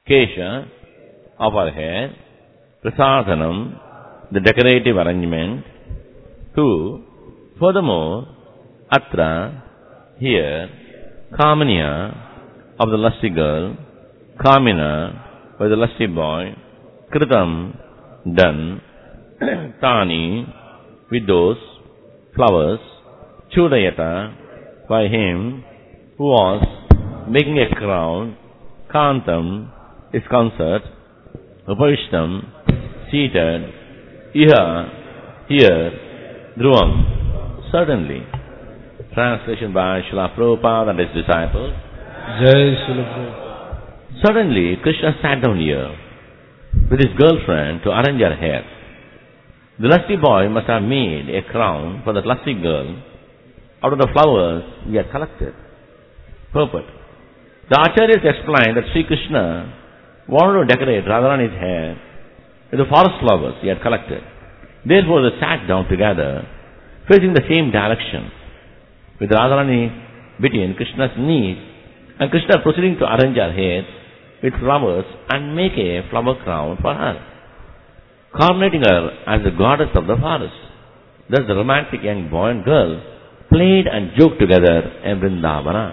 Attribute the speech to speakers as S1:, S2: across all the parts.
S1: kesha of her hair, prasadhanam, the decorative arrangement. 2. Furthermore, atra, here, kamaniya, of the lusty girl, kamina, by the lusty boy, kritam, done, tani, with those flowers, chudayata, by him who was making a crown, kantam, his concert, upavishtam, seated, iha, here, dhruvam, certainly. Translation by Srila Prabhupada and his disciples.
S2: Jai Srila Prabhupada.
S1: Suddenly, Krishna sat down here with his girlfriend to arrange her hair. The lusty boy must have made a crown for that lusty girl out of the flowers he had collected. Purport. The Acharyas explained that Sri Krishna wanted to decorate Radharani's hair with the forest flowers he had collected. Therefore they sat down together, facing the same direction, with Radharani between Krishna's knees, and Krishna proceeding to arrange her hair with flowers and make a flower crown for her, coronating her as the goddess of the forest. Thus the romantic young boy and girl played and joked together in Vrindavana.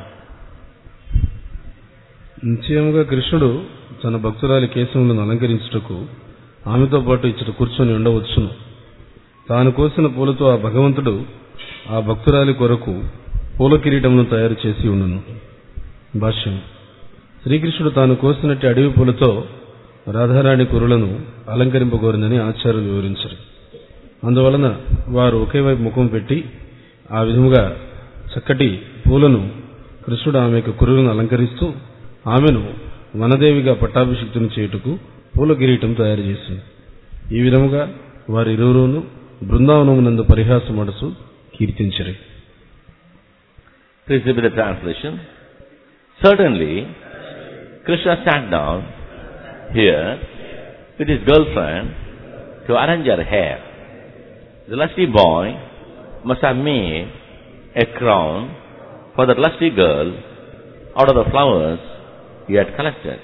S2: నిశ్చయముగా కృష్ణుడు తన భక్తురాలి కేశములను అలంకరించుటకు ఆమెతో పాటు ఇచ్చట కూర్చొని ఉండవచ్చును. తాను కోసిన పూలతో ఆ భగవంతుడు ఆ భక్తురాలి కొరకు పూల కిరీటమును తయారు చేసి ఉండును. భాష్యం. శ్రీకృష్ణుడు తాను కోసినట్టు అడవి పూలతో రాధారాణి కురులను అలంకరింపగోరిందని ఆచార్యులు వివరించారు. అందువలన వారు ఒకే వైపు ముఖం పెట్టి ఆ విధముగా చక్కటి పూలను కృష్ణుడు ఆమె యొక్క కురులను అలంకరిస్తూ ఆమెను వనదేవిగా పట్టాభిషిక్తుని చేయుటకు పూల కిరీటం తయారు చేసింది. ఈ విధముగా వారిరువురును బృందావనమునందు పరిహాసమడుచు కీర్తించరు.
S1: Please repeat the translation. Certainly, Krishna sat down here with his girlfriend to arrange her hair. The lusty boy must have made a crown for that lusty girl out of the flowers he had collected.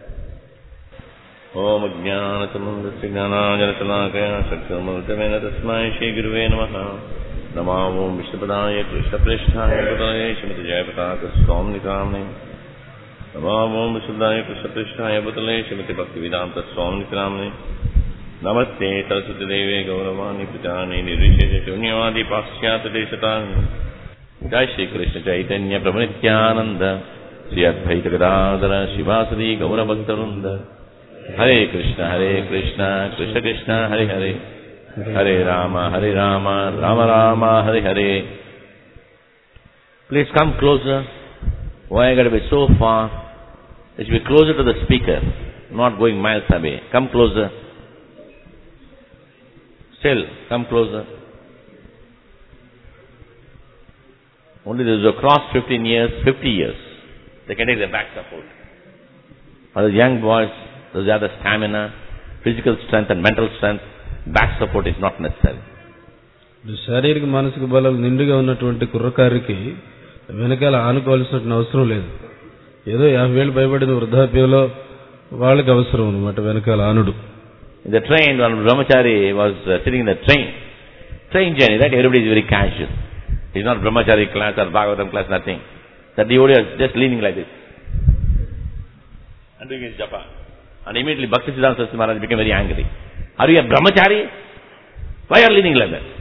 S1: Om Ajnanatamandasya Gnanajanatsalakaya Sakshamultamena Tasmai Shri Guruve Namaha. Namo Om Vishnupadaya Krishna Prishtaya Bhutale Shrimati Jayapataka Swamnikamne. Namo Om Vishnupadaya Krishna Prishtaya Bhutale Shrimati Bhaktivedanta Swamnikamne. Namaste Saraswati Deve Gauravani Pujani Nirvishesha Shunyavadi Paschyata Deshatani. Jai Shri Krishna Chaitanya Prabhu Nityananda Sri Advaita Gadadhara Shivasadi Gaura Bhaktarunda. Hare Krishna, Krishna Krishna, Hare Hare, Hare Rama, Rama Rama, Hare Hare. Please come closer. Why you got to be so far? You should be closer to the speaker, not going miles away. Come closer. Still, come closer. Only those who have crossed 15 years, 50 years, they can take the back support. For the young boys, those who have the stamina, physical strength and mental strength, back support is not necessary.
S2: శారీరక మానసిక బలాలు నిండుగా ఉన్నటువంటి కుర్రకారికి వెనకాల ఆనుకోవాల్సిన అవసరం లేదు. ఏదో 50 ఏళ్ళు పైబడిన వృద్ధాప్యంలో వాళ్ళకి అవసరం అన్నమాట వెనకాల ఆనుడు.
S1: In the train, one brahmachari was sitting in the train journey, right? Everybody is very casual. It's not brahmachari class or Bhagavatam class, nothing. That devotee was just leaning like this and doing his japa. And immediately Bhaktisiddhanta Saraswati Maharaj became very angry. Are you a brahmachari? Why are you leaning like that?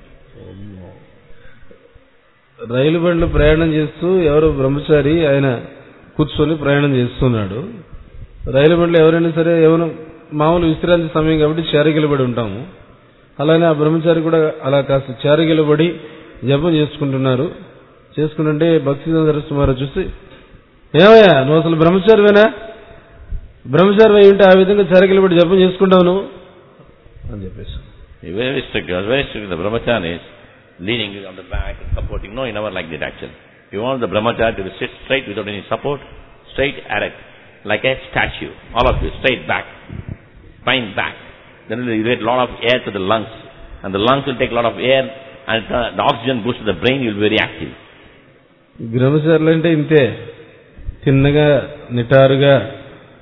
S2: రైలు బండ్లో ప్రయాణం చేస్తూ ఎవరో బ్రహ్మచారి ఆయన కూర్చొని ప్రయాణం చేస్తున్నాడు. రైలు బండ్లో ఎవరైనా సరే ఎవరు మామూలు విశ్రాంతి సమయం కాబట్టి చారిగిలబడి ఉంటాము. అలానే ఆ బ్రహ్మచారి కూడా అలా కాస్త చారిగిలబడి జపం చేసుకుంటుంటే భక్తిసిద్ధాంత సరస్వతి మహారాజ్ చూసి, ఏమయ్యా నువ్వు అసలు బ్రహ్మచారివేనా? బ్రహ్మచారి అయి ఉంటే ఆ విధంగా చారిగిలబడి జపం చేసుకుంటావు నువ్వు అని చెప్పేసి.
S1: Very strict. The brahmachari is leaning on the back and supporting. No, he never liked it actually. He wanted the brahmachari to sit straight without any support, straight erect, like a statue. All of you, straight back, spine back. Then you get a lot of air to the lungs, and the lungs will take a lot of air, and the oxygen boosts to the brain. You will be very active.
S2: బ్రహ్మచారులు అంటే ఇంతే, తిన్నగా నిటారుగా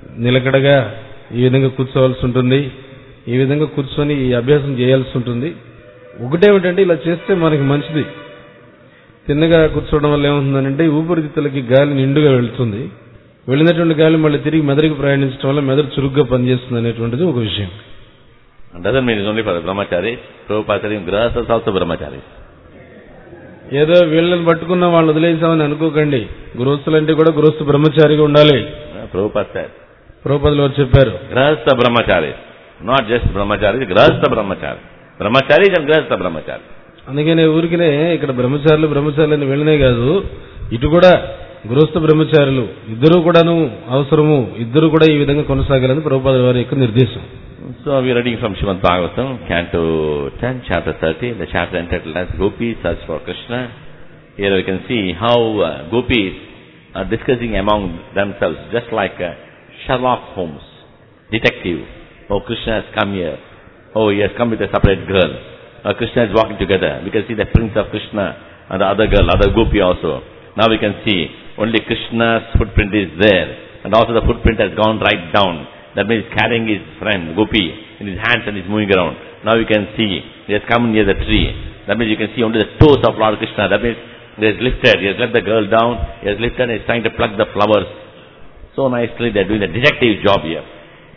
S2: నిలకడగా ఈ విధంగా కూర్చోవాల్సి ఉంటుంది, ఈ విధంగా కూర్చొని ఈ అభ్యాసం చేయాల్సి ఉంటుంది. ఒకటేమిటంటే ఇలా చేస్తే మనకి మంచిది. తిన్నగా కూర్చోవడం వల్ల ఏమవుతుందంటే ఊపిరితిత్తులకి గాలి నిండుగా వెళ్తుంది. వెళ్ళినటువంటి గాలి మళ్ళీ తిరిగి మెదడుకి ప్రయాణించడం వల్ల మెదడు చురుగ్గా పనిచేస్తుంది అనేటువంటిది ఒక విషయం.
S1: Doesn't mean it's only for the brahmacharis. Prabhupada said grahasthas also brahmacharis.
S2: ఏదో వీళ్ళని పట్టుకున్న వాళ్ళు వదిలేసామని అనుకోకండి. గృహస్థులంటే కూడా గృహస్థ బ్రహ్మచారిగా ఉండాలి.
S1: Prabhupada said.
S2: ప్రభుపాదులు వారు చెప్పారు.
S1: Grahastha brahmacharis. Not just brahmacharis, grahastha brahmacharis. Brahmacharis and grahastha brahmacharis.
S2: అందుకనే ఊరికినే ఇక్కడ బ్రహ్మచారులని వెళ్ళనే కాదు, ఇటు కూడా గృహస్థ బ్రహ్మచారులు ఇద్దరు కూడాను అవసరము, ఇద్దరు కూడా ఈ విధంగా కొనసాగాలని ప్రభుపాదుల వారి యొక్క నిర్దేశం.
S1: So we are reading from Srimad Bhagavatam, Canto 10, Chapter 30, the chapter entitled as Gopis Search for Krishna. Here we can see how gopis are discussing among themselves, just like Sherlock Holmes, detective. Oh, Krishna has come here. Oh, he has come with a separate girl. Krishna is walking together. We can see the prince of Krishna and the other girl, other gopi also. Now we can see only Krishna's footprint is there, and also the footprint has gone right down. That means carrying his friend Gopi in his hands and is moving around. Now you can see he has come near the tree. That means you can see only the toes of Lord Krishna. That means he has lifted, he has let the girl down, he has lifted and he is trying to pluck the flowers. So nicely they are doing a detective job here.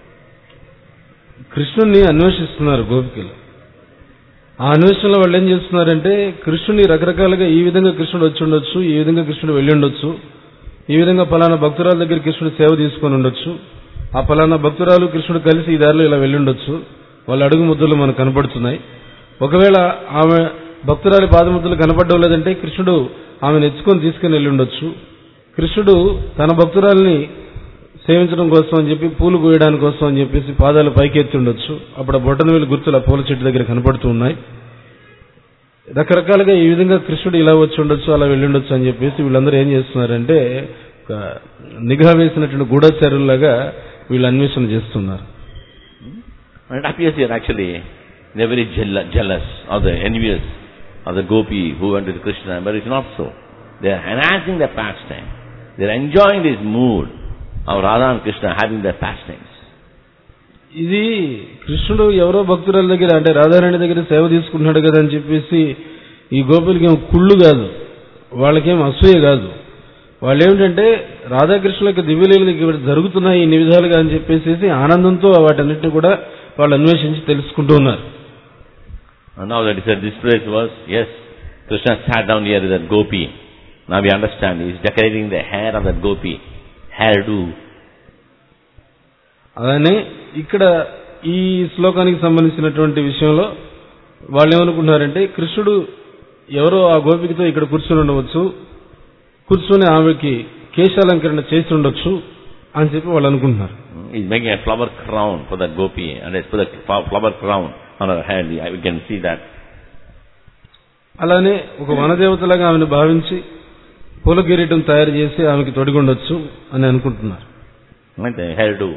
S2: కృష్ణుని అన్వేషిస్తున్నారు గోపికలు. ఆ అన్వేషణలో వాళ్ళు ఏం చేస్తున్నారంటే కృష్ణుని రకరకాలుగా ఈ విధంగా కృష్ణుడు వచ్చి ఉండొచ్చు, ఈ విధంగా కృష్ణుడు వెళ్ళి ఉండొచ్చు, ఈ విధంగా పలానా భక్తురాల దగ్గర కృష్ణుడు సేవ తీసుకొని ఉండొచ్చు, ఆ పలానా భక్తురాలు కృష్ణుడు కలిసి ఈ దారిలో ఇలా వెళ్ళుండొచ్చు. వాళ్ళ అడుగు ముద్రలు మనకు కనపడుతున్నాయి. ఒకవేళ ఆమె భక్తురాలి పాదముద్రలు కనపడడం లేదంటే కృష్ణుడు ఆమెను ఎత్తుకొని తీసుకుని వెళ్ళి ఉండొచ్చు. కృష్ణుడు తన భక్తురాలిని సేవించడం కోసం అని చెప్పి పూలు కోయడానికి కోసం అని చెప్పేసి పాదాలు పైకెత్తి ఉండొచ్చు. అప్పుడు బొట్టన వేలు గుర్తులు ఆ పూల చెట్టు దగ్గర కనపడుతూ ఉన్నాయి. రకరకాలుగా ఈ విధంగా కృష్ణుడు ఇలా వచ్చి ఉండొచ్చు, అలా వెళ్ళి ఉండొచ్చు అని చెప్పేసి వీళ్ళందరూ ఏం చేస్తున్నారంటే నిఘా వేసినటువంటి గూఢచారుల్లాగా వీళ్ళు అన్వేషణ చేస్తున్నారు.
S1: It appears here actually they are very jealous or the envious of the gopi who went with Krishna, but it's not so. They are enhancing their pastime. They are enjoying this mood of Radha and Krishna having their pastimes.
S2: ఇది కృష్ణుడు ఎవరో భక్తురాల దగ్గర అంటే రాధారాణి దగ్గర సేవ తీసుకుంటున్నాడు కదా అని చెప్పేసి ఈ గోపులకేం కుళ్ళు కాదు, వాళ్ళకేం అసూయ కాదు. వాళ్ళు ఏమిటంటే రాధాకృష్ణులకు దివ్యలీలకి జరుగుతున్నాయి ఇన్ని విధాలుగా అని చెప్పేసి ఆనందంతో వాటన్నిటిని కూడా వాళ్ళు అన్వేషించి తెలుసుకుంటూ ఉన్నారు.
S1: Now that he said this phrase was, yes, Krishna sat down here with that gopi. Now we understand, he is decorating the hair of that gopi, hairdo.
S2: అలానే ఇక్కడ ఈ శ్లోకానికి సంబంధించినటువంటి విషయంలో వాళ్ళు ఏమనుకుంటున్నారంటే కృష్ణుడు ఎవరో ఆ గోపికతో ఇక్కడ కూర్చొని ఉండవచ్చు, కూర్చొని ఆమెకి కేశాలంకరణ చేసి ఉండొచ్చు అని చెప్పి వాళ్ళు అనుకుంటున్నారు.
S1: He is making a flower crown for that gopi and he has put a flower crown on her head. We can see that.
S2: అలానే ఒక వనదేవతలాగా ఆమెను భావించి పూల కిరీటం తయారు చేసి ఆమెకి తొడిగొండొచ్చు అని అనుకుంటున్నారు.
S1: Like the hairdo.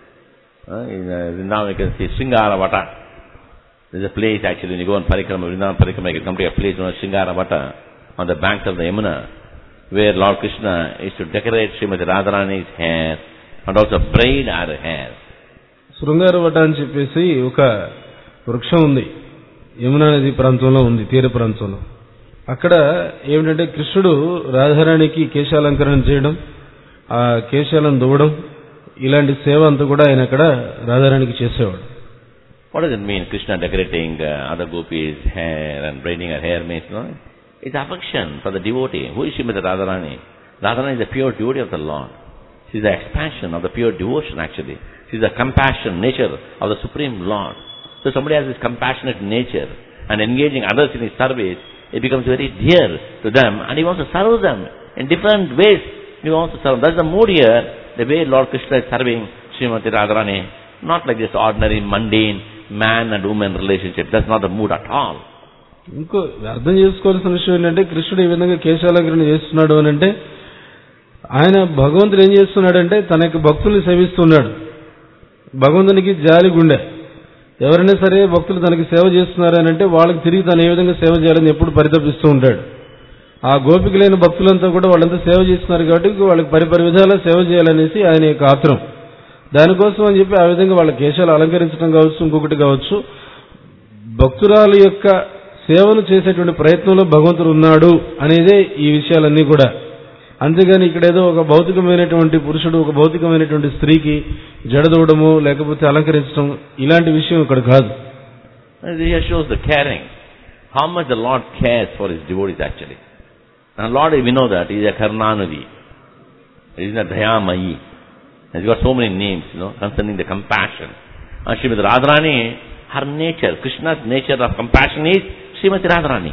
S1: Now we can see Sringaravata. There is a place actually when you go on Parikrama, Vrindavan Parikrama, you can come to a place known as Sringaravata on the banks of the Yamuna, where Lord Krishna is to decorate Srimati Radharani's hair and also braid her hair.
S2: శృంగారవట అని చెప్పేసి ఒక వృక్షం ఉంది, యమునా నది ప్రాంతంలో ఉంది, తీర ప్రాంతంలో. అక్కడ ఏమిటంటే కృష్ణుడు రాధారాణికి కేశాలంకరణ చేయడం, ఆ కేశాలను దువ్వడం, ఇలాంటి సేవ అంతా కూడా ఆయన అక్కడ రాధారాణికి చేసేవాడు.
S1: What does it mean, Krishna decorating other gopis' hair and braiding her hair means? No? It's affection for the devotee. Who is Srimati Radharani? Radharani is the pure devotee of the Lord. She is the expansion of the pure devotion actually. She is the compassion nature of the Supreme Lord. So somebody has this compassionate nature and engaging others in his service, it becomes very dear to them and he wants to serve them in different ways. He wants to serve. That's the mood here, the way Lord Krishna is serving Srimati Radharani. Not like this ordinary, mundane man and woman relationship. That's not the mood at all.
S2: ఇంకో అర్థం చేసుకోవాల్సిన విషయం ఏంటంటే కృష్ణుడు ఈ విధంగా కేశాలంకరణ చేస్తున్నాడు అని అంటే ఆయన భగవంతుడు ఏం చేస్తున్నాడంటే తన యొక్క భక్తుల్ని సేవిస్తున్నాడు. భగవంతునికి జాలి గుండె. ఎవరైనా సరే భక్తులు తనకి సేవ చేస్తున్నారు అని అంటే వాళ్ళకి తిరిగి తను ఏ విధంగా సేవ చేయాలని ఎప్పుడు పరితపిస్తూ ఉంటాడు. ఆ గోపికలైన భక్తులంతా కూడా వాళ్ళంతా సేవ చేస్తున్నారు కాబట్టి వాళ్ళకి పరిపరి విధాలా సేవ చేయాలనేసి ఆయన యొక్క ఆత్రం. దానికోసం అని చెప్పి ఆ విధంగా వాళ్ళ కేశాలు అలంకరించడం కావచ్చు, ఇంకొకటి కావచ్చు, భక్తురాల యొక్క సేవను చేసేటువంటి ప్రయత్నంలో భగవంతుడు ఉన్నాడు అనేదే ఈ విషయాలన్నీ కూడా. అంతేగాని ఇక్కడ ఏదో ఒక భౌతికమైనటువంటి పురుషుడు ఒక భౌతికమైనటువంటి స్త్రీకి జడదూడము లేకపోతే అలంకరించడం ఇలాంటి విషయం ఇక్కడ కాదు.
S1: Here shows the caring. How much the Lord cares for His devotees actually. And Lord, we know that He is a Karnanadi. He is a Dayamayi. He's got so many names, concerning the compassion. And Srimati Radharani, her nature, Krishna's nature of compassion is Srimati Radharani.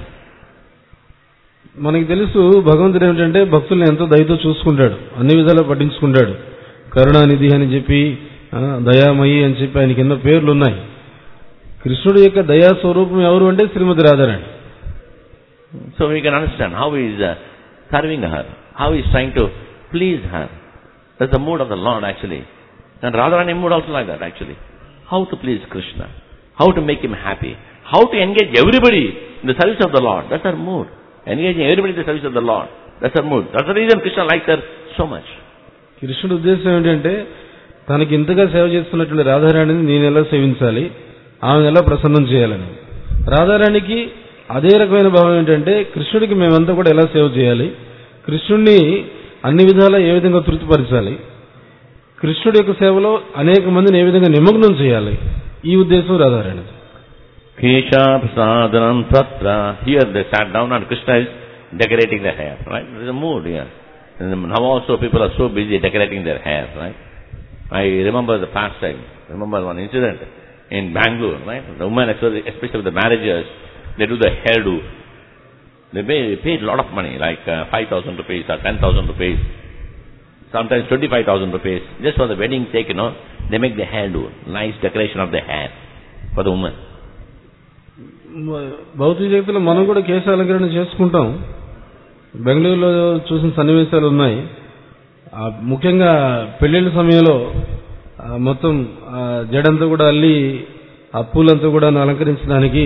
S2: మనకి తెలుసు భగవంతుడు ఏమిటంటే భక్తుల్ని ఎంతో దయతో చూసుకుంటాడు, అన్ని విధాలా పట్టించుకుంటాడు. కరుణానిధి అని చెప్పి, దయామయి అని చెప్పి ఆయనకి ఎన్నో పేర్లు ఉన్నాయి. కృష్ణుడి యొక్క దయా స్వరూపం ఎవరు అంటే శ్రీమతి Radharani.
S1: So we can understand how he is serving her, how he is trying to please her. That's the mood of the Lord actually. And Radharani mood also like that actually. How to please Krishna, how to make him happy, how to engage everybody in the service of the Lord. That's her mood. Engaging everybody in the service of the Lord. That's her mood. That's the reason Krishna likes her so much.
S2: కృష్ణుడి ఉద్దేశం ఏంటంటే తనకి ఇంతగా సేవ చేస్తున్నటువంటి రాధారాణిని నేను ఎలా సేవించాలి, ఆమెను ఎలా ప్రసన్నం చేయాలని. రాధారాణికి అదే రకమైన భావం ఏంటంటే కృష్ణుడికి మేమంతా కూడా ఎలా సేవ చేయాలి, కృష్ణుడిని అన్ని విధాలా ఏ విధంగా తృప్తిపరచాలి, కృష్ణుడి యొక్క సేవలో అనేక మందిని ఏ విధంగా నిమగ్నం చేయాలి, ఈ ఉద్దేశం Radharani.
S1: Kesha Prasadanam Tatra. Here they sat down and Krishna is decorating their hair, right? There is a mood here. And now also people are so busy decorating their hair, right? I remember the past time. I remember one incident in Bangalore, right? The women, especially with the marriages, they do the hairdo. They pay a lot of money, like 5,000 rupees or 10,000 rupees. Sometimes 25,000 rupees. Just for the wedding sake, they make the hairdo. Nice decoration of the hair for the woman.
S2: భౌతిక జగత్తులో మనం కూడా కేశ అలంకరణ చేసుకుంటాం. బెంగళూరులో చూసిన సన్నివేశాలు ఉన్నాయి. ముఖ్యంగా పెళ్లిళ్ళ సమయంలో మొత్తం జడంతా కూడా అల్లి ఆ పూలంతా కూడా అలంకరించడానికి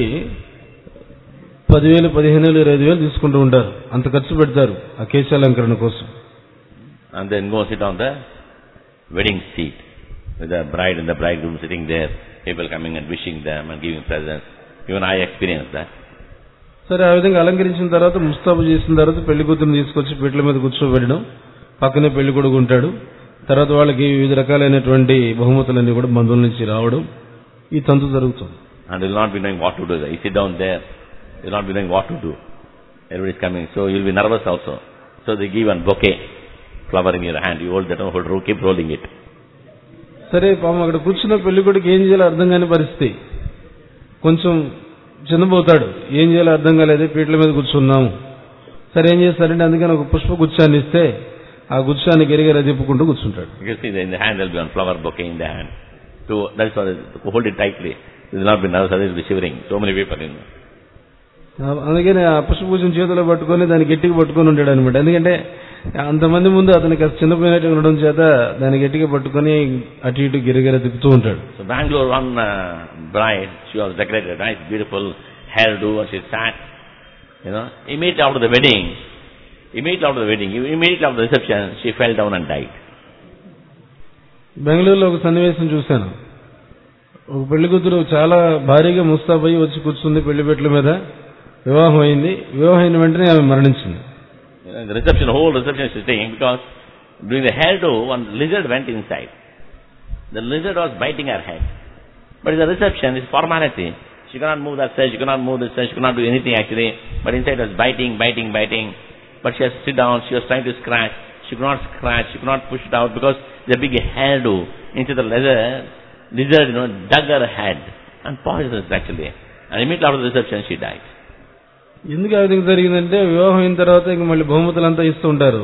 S2: 10,000, 15,000, 25,000 తీసుకుంటూ ఉంటారు. అంత ఖర్చు పెడతారు ఆ కేశాలంకరణ కోసం.
S1: And then go sit on the wedding seat with the bride and the bridegroom sitting there, people coming and wishing them and giving presents. Even I experienced that.
S2: సరే, ఆ విధంగా అలంకరించిన తర్వాత ముస్తాబు చేసిన తర్వాత పెళ్లి కూతురుని తీసుకొచ్చి పీటల మీద కూర్చోబెట్టడం, పక్కనే పెళ్లి కొడుకు ఉంటాడు. తర్వాత వాళ్ళకి వివిధ రకాలైనటువంటి బహుమతులన్నీ కూడా బంధువుల నుంచి రావడం, ఈ తంతు జరుగుతుంది.
S1: And will not be knowing what to do. You sit down there, you will not be knowing what to do. Everybody is coming, so you will be nervous also. So they give one bouquet, flower in your hand. You hold that, keep rolling it.
S2: సరే, పాపం అక్కడ కూర్చున్న పెళ్లి కొడుకు ఏం చేయాలో అర్థం కాని పరిస్థితి. కొంచెం చిన్నపోతాడు, ఏం చేయాలో అర్థం కాలేదు, పీటల మీద కూర్చున్నాము. సరే, ఏం చేస్తారంటే అందుకని ఒక పుష్ప గుచ్చాన్ని ఇస్తే ఆ గుచ్చాన్ని గెరిగెర తిప్పుకుంటూ కూర్చుంటాడు.
S1: You see, in the hand there will be one flower bouquet in the hand. So that's why to hold it tightly. It will not be nervous, it will be shivering. So many people in there.
S2: అందుకని ఆ పుష్పగుచ్చం చేతిలో పట్టుకొని దాన్ని గట్టిగా పట్టుకొని ఉంటాడు అనమాట. ఎందుకంటే అంతమంది ముందు అతనికి చిన్నపోయినట్టు ఉండడం చేత దాన్ని గట్టిగా పట్టుకొని అటు ఇటు గిరిగిర తిప్పుతూ ఉంటాడు.
S1: So Bangalore, one bride, she was decorated, nice, beautiful hairdo, and she sat, immediately after the wedding, immediately after the reception, she fell down and died.
S2: బెంగళూరులో ఒక సన్నివేశం చూశాను. ఒక పెళ్లి కూతురు చాలా భారీగా ముస్తాబయ్యి వచ్చి కూర్చుంది పెళ్లిపెట్ల మీద. వివాహం అయింది. వివాహం అయిన వెంటనే ఆమె మరణించింది.
S1: The reception, whole reception is staying because during the hairdo, one lizard went inside. The lizard was biting her head. But in the reception, it's formality. She cannot move that side, she cannot move this side, she cannot do anything actually. But inside was biting. But she has to sit down, she was trying to scratch. She could not scratch, she could not push it out because the big hairdo into the lizard, dug her head and poisoned her actually. And immediately after the reception, she died.
S2: ఎందుకు ఆ విధంగా జరిగిందంటే వివాహం అయిన తర్వాత ఇంక మళ్ళీ బహుమతులంతా ఇస్తూ ఉంటారు.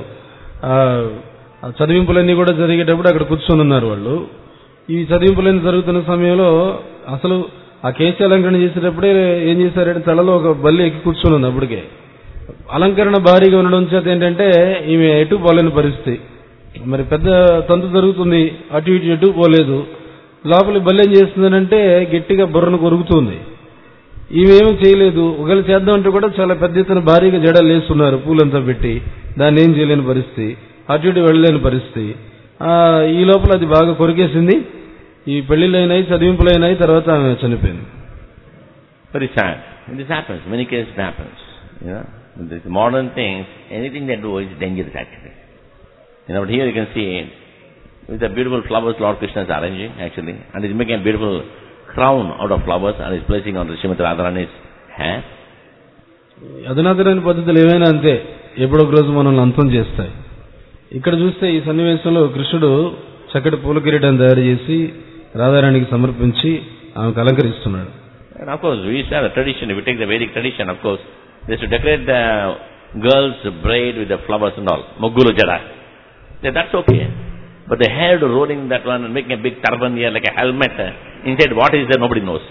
S2: చదివింపులన్నీ కూడా జరిగేటప్పుడు అక్కడ కూర్చొని ఉన్నారు వాళ్ళు. ఈ చదివింపులన్నీ జరుగుతున్న సమయంలో అసలు ఆ కేశాలంకరణ చేసేటప్పుడే ఏం చేశారంటే తలలో ఒక బల్లి ఎక్కి కూర్చొని ఉంది. అప్పటికే అలంకరణ భారీగా ఉండడం చేత ఏంటంటే ఈమె ఎటు పోలేని పరిస్థితి. మరి పెద్ద తంతు జరుగుతుంది, అటు ఇటు ఎటు పోలేదు. లోపలి బల్లి ఏం చేస్తుందనంటే గట్టిగా బుర్రను కొరుకుతుంది. ఇవేమీ చేయలేదు. ఒకవేళ చేద్దామంటే కూడా చాలా పెద్ద ఎత్తున భారీగా జడలు వేస్తున్నారు పూలంతా పెట్టి. దాన్ని ఏం చేయలేని పరిస్థితి, అటు ఇటు వెళ్ళలేని పరిస్థితి. ఈ లోపల అది బాగా కొరికేసింది. ఈ పెళ్లిళ్ళైనాయి, చదివింపులైనాయి, తర్వాత ఆమె చనిపోయింది.
S1: Very sad. This happens. Many cases it happens. You know, these modern things, anything they do is dangerous actually. You know, but here you can see with the beautiful flowers Lord Krishna is arranging actually, and he's making a beautiful crown out of flowers and he's placing on the Srimati Radharani's hair.
S2: అధునాతనమైన పద్ధతులు ఏవైనా అంతే, ఎప్పుడొక రోజు మనల్ని అంతం చేస్తాయి. ఇక్కడ చూస్తే ఈ సన్నివేశంలో కృష్ణుడు చక్కటి పూల కిరీటం తయారు చేసి రాధారాణికి సమర్పించి ఆమెకు అలంకరిస్తున్నాడు.
S1: And of course, we have a tradition. If we take the Vedic tradition, of course, they should decorate the girl's braid with the flowers and all. Muggulu jada. That's okay. But the hair rolling that one and making a big turban here like a helmet. Inside what is there, nobody knows.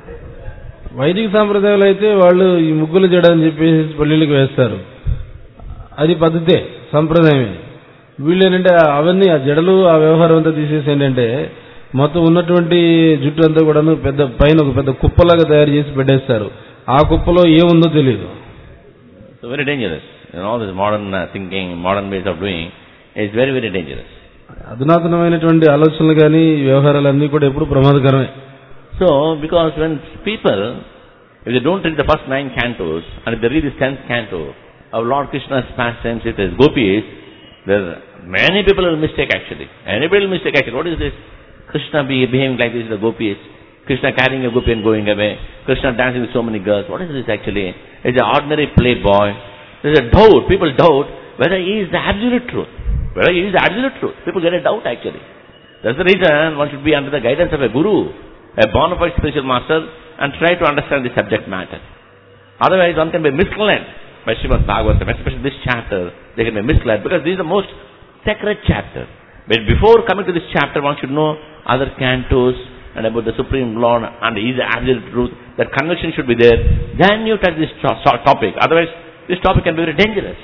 S2: వైదిక సాంప్రదాయాలు అయితే వాళ్ళు ఈ ముగ్గుల జడ అని చెప్పేసి పెళ్లిళ్ళకి వేస్తారు. అది పద్ధతే, సంప్రదాయమే. వీళ్ళు ఏంటంటే అవన్నీ ఆ జడలు ఆ వ్యవహారం అంతా తీసేసి ఏంటంటే మొత్తం ఉన్నటువంటి జుట్టు అంతా కూడా పెద్ద పైన ఒక పెద్ద కుప్పలాగా తయారు చేసి పెట్టేస్తారు. ఆ కుప్పలో ఏముందో తెలియదు.
S1: So very dangerous. All this modern thinking, modern ways of doing is very, very dangerous.
S2: అధునాతనమైనటువంటి ఆలోచనలు కానీ వ్యవహారాలన్నీ కూడా ఎప్పుడు ప్రమాదకరమే.
S1: So, because when people, if they don't read the first 9 cantos, and if they read the 10th canto of Lord Krishna's pastimes with his gopis, there many people will mistake actually. Anybody will mistake actually. What is this? Krishna behaving like this with the gopis, Krishna carrying a gopi and going away, Krishna dancing with so many girls. What is this actually? It's an ordinary playboy. There's a doubt. People doubt whether he is the absolute truth. Whether he is the absolute truth. People get a doubt actually. That's the reason one should be under the guidance of a guru, a bona fide spiritual master, and try to understand the subject matter. Otherwise one can be misled by Srimad Bhagavatam, especially this chapter. They can be misled because this is the most sacred chapter. But before coming to this chapter, one should know other cantos and about the Supreme Lord and His absolute truth. That conviction should be there. Then you touch this topic. Otherwise, this topic can be very dangerous.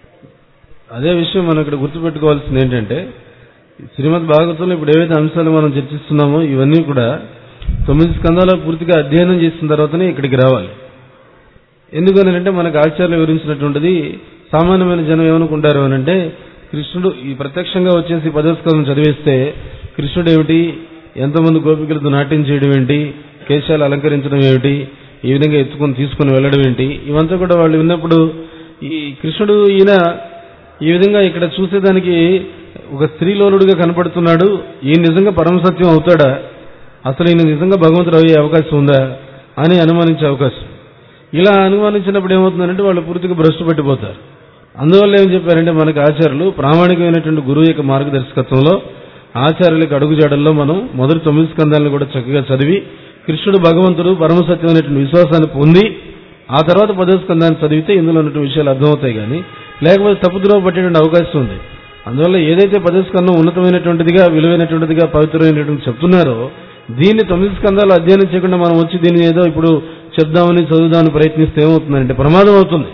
S2: అదే విషయం మనం ఇక్కడ గుర్తుపెట్టుకోవాల్సింది ఏంటంటే శ్రీమద్ భాగవతంలో ఇప్పుడు ఏవైతే అంశాలు మనం చర్చిస్తున్నామో ఇవన్నీ కూడా 9 స్కందాలు పూర్తిగా అధ్యయనం చేసిన తర్వాతనే ఇక్కడికి రావాలి. ఎందుకనంటే మనకు ఆచార్యులు వివరించినటువంటిది సామాన్యమైన జనం ఏమనుకుంటారు అనంటే కృష్ణుడు ఈ ప్రత్యక్షంగా వచ్చేసి 10వ స్కందం చదివేస్తే కృష్ణుడు ఏమిటి, ఎంతమంది గోపికలతో నాట్యం చేయడం ఏంటి, కేశాలు అలంకరించడం ఏమిటి, ఈ విధంగా తీసుకుని వెళ్ళడం ఏంటి, ఇవంతా కూడా వాళ్ళు విన్నప్పుడు ఈ కృష్ణుడు ఈయన ఈ విధంగా ఇక్కడ చూసేదానికి ఒక స్త్రీలోనుడుగా కనపడుతున్నాడు, ఈయన నిజంగా పరమసత్యం అవుతాడా, అసలు ఈయన నిజంగా భగవంతుడు అయ్యే అవకాశం ఉందా అని అనుమానించే అవకాశం. ఇలా అనుమానించినప్పుడు ఏమవుతుందంటే వాళ్ళు పూర్తిగా భ్రష్టు పట్టిపోతారు. అందువల్ల ఏం చెప్పారంటే మనకు ఆచార్యులు ప్రామాణికమైనటువంటి గురువు యొక్క మార్గదర్శకత్వంలో ఆచార్యులకు అడుగుజాడల్లో మనం మొదటి 9 స్కందాలను కూడా చక్కగా చదివి కృష్ణుడు భగవంతుడు పరమసత్యం అనేటువంటి విశ్వాసాన్ని పొంది ఆ తర్వాత 10వ స్కందాన్ని చదివితే ఇందులో ఉన్నటువంటి విషయాలు అర్థమవుతాయి. కానీ లేకపోతే తప్పుద్రోవ పట్టేటువంటి అవకాశం ఉంది. అందువల్ల ఏదైతే 10వ స్కందం ఉన్నతమైనటువంటిదిగా విలువైనటువంటిదిగా పవిత్రమైనటువంటి చెప్తున్నారో దీన్ని 9 స్కందాలు అధ్యయనం చేయకుండా మనం వచ్చి దీన్ని ఏదో ఇప్పుడు చెప్దామని చదువుదామని ప్రయత్నిస్తే ఏమవుతుందంటే ప్రమాదం అవుతుంది.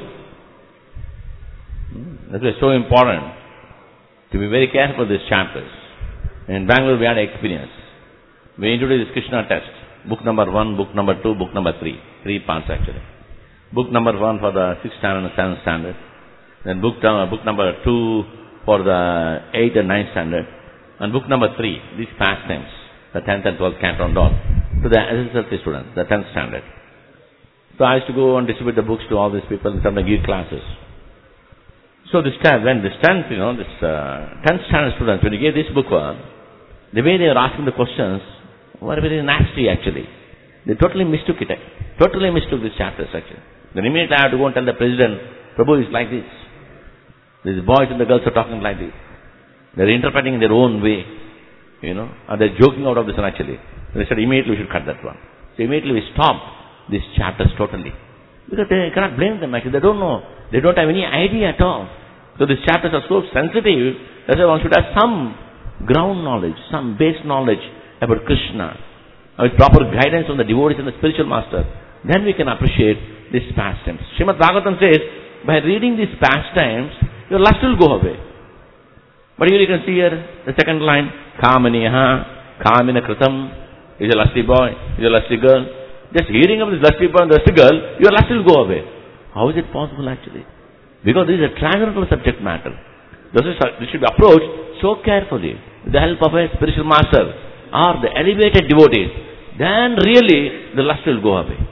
S1: That is so important to be very careful with these chapters. In Bangalore we had an experience. We introduced this Krishna test. Book number 1, book number 2, book number 3. 3 parts actually. Book number 1 for the 6th standard and 7th standard. Then book number 2 for the 8th and 9th standard. And book number 3, these pastimes, the 10th and 12th canto and all, to the SSLC students, the 10th standard. So I used to go and distribute the books to all these people and sometimes give classes. So this time, when this 10th, this 10th standard students, when you gave this book, the way they were asking the questions were very nasty actually. They totally mistook it. Totally mistook these chapters actually. Then immediately I had to go and tell the president, Prabhu is like this. These boys and the girls are talking like this. They're interpreting in their own way, and they're joking out of this one actually. They said immediately we should cut that one. So immediately we stopped these chapters totally. Because they cannot blame them actually. They don't know. They don't have any idea at all. So these chapters are so sensitive, that's why one should have some ground knowledge, some base knowledge about Krishna, with proper guidance from the devotees and the spiritual master. Then we can appreciate these pastimes. Srimad Bhagavatam says, by reading these pastimes, your lust will go away. But here you can see here, the second line, Kamaniyaha, Kamina Kritam, is a lusty boy, is a lusty girl. Just hearing of this lusty boy and the lusty girl, your lust will go away. How is it possible actually? Because this is a transcendental subject matter. This should be approached so carefully with the help of a spiritual master or the elevated devotees, then really the lust will go away.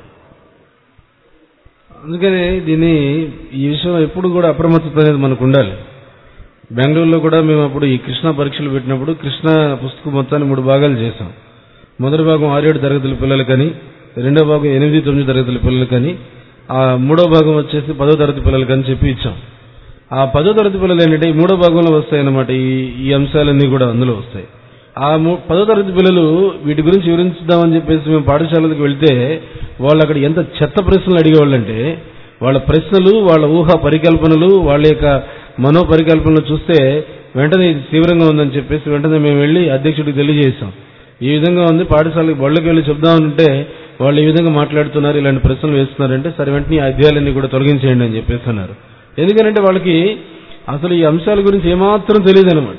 S2: అందుకని ఈ విషయం ఎప్పుడు కూడా అప్రమత్తత అనేది మనకు ఉండాలి. బెంగళూరులో కూడా మేము అప్పుడు ఈ కృష్ణ పరీక్షలు పెట్టినప్పుడు కృష్ణ పుస్తకం మొత్తాన్ని 3 భాగాలు చేశాం. మొదటి భాగం 6-7 తరగతుల పిల్లలకని, రెండో భాగం 8-9 తరగతుల పిల్లలకని, ఆ మూడో భాగం వచ్చేసి 10వ తరగతి పిల్లలకని చెప్పి ఇచ్చాం. ఆ 10వ తరగతి పిల్లలు ఏంటంటే ఈ మూడో భాగంలో వస్తాయి అన్నమాట. ఈ అంశాలన్నీ కూడా అందులో వస్తాయి. ఆ 10వ తరగతి పిల్లలు వీటి గురించి వివరించుదామని చెప్పేసి మేము పాఠశాలకు వెళ్తే వాళ్ళు అక్కడ ఎంత చెత్త ప్రశ్నలు అడిగేవాళ్ళంటే, వాళ్ళ ప్రశ్నలు, వాళ్ళ ఊహా పరికల్పనలు, వాళ్ళ యొక్క మనో పరికల్పనలు చూస్తే వెంటనే ఇది తీవ్రంగా ఉందని చెప్పేసి వెంటనే మేము వెళ్లి అధ్యక్షుడికి తెలియజేశాం. ఈ విధంగా ఉంది, పాఠశాలకు బళ్ళకి వెళ్లి చెప్దామనంటే వాళ్ళు ఈ విధంగా మాట్లాడుతున్నారు, ఇలాంటి ప్రశ్నలు వేస్తున్నారంటే సరే వెంటనే ఈ అధ్యాయాలన్నీ కూడా తొలగించేయండి అని చెప్పేసి అన్నారు. ఎందుకంటే వాళ్ళకి అసలు ఈ అంశాల గురించి ఏమాత్రం తెలియదు అనమాట.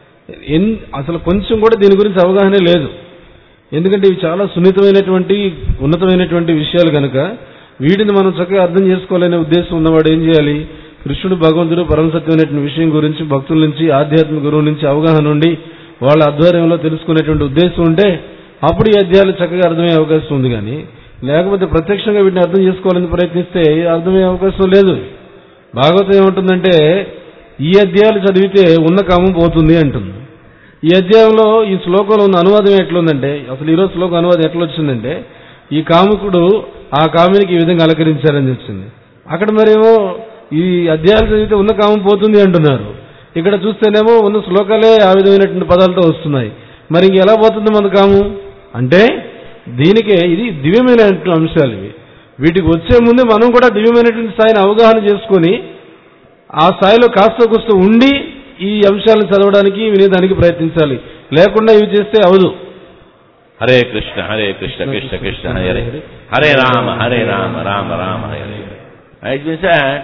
S2: అసలు కొంచెం కూడా దీని గురించి అవగాహనే లేదు. ఎందుకంటే ఇవి చాలా సున్నితమైనటువంటి ఉన్నతమైనటువంటి విషయాలు కనుక వీటిని మనం చక్కగా అర్థం చేసుకోవాలనే ఉద్దేశం ఉన్నవాడు ఏం చేయాలి? కృష్ణుడు భగవంతుడు పరమసత్యమైనటువంటి విషయం గురించి భక్తుల నుంచి, ఆధ్యాత్మిక గురువు నుంచి అవగాహన ఉండి వాళ్ళ ఆధ్వర్యంలో తెలుసుకునేటువంటి ఉద్దేశం ఉంటే అప్పుడు ఈ అధ్యాయాలు చక్కగా అర్థమయ్యే అవకాశం ఉంది. కానీ లేకపోతే ప్రత్యక్షంగా వీటిని అర్థం చేసుకోవాలని ప్రయత్నిస్తే అర్థమయ్యే అవకాశం లేదు. భాగవతం ఏమంటుందంటే ఈ అధ్యాయాలు చదివితే ఉన్న కామం పోతుంది అంటుంది. ఈ అధ్యాయంలో ఈ శ్లోకంలో ఉన్న అనువాదం ఎట్లుందంటే, అసలు ఈరోజు శ్లోకం అనువాదం ఎట్లా వచ్చిందంటే, ఈ కాముకుడు ఆ కామినికి ఈ విధంగా అలంకరించారని వచ్చింది. అక్కడ మరేమో ఈ అధ్యాయాలు చదివితే ఉన్న కామం పోతుంది అంటున్నారు. ఇక్కడ చూస్తేనేమో ఉన్న శ్లోకాలే ఆ విధమైనటువంటి పదాలతో వస్తున్నాయి. మరి ఇంక ఎలా పోతుంది మన కాము అంటే దీనికే ఇది దివ్యమైనటువంటి అంశాలు. ఇవి వీటికి వచ్చే ముందే మనం కూడా దివ్యమైనటువంటి స్థాయిని అవగాహన చేసుకుని ఆ స్థాయిలో కాస్త కూస్త ఉండి ఈ అంశాలను చదవడానికి వినేదానికి ప్రయత్నించాలి. లేకుండా ఇవి చేస్తే అవదు.
S1: Hare Krishna Hare Krishna Krishna Krishna Hare Hare Rama Rama Rama Hare Hare. It means that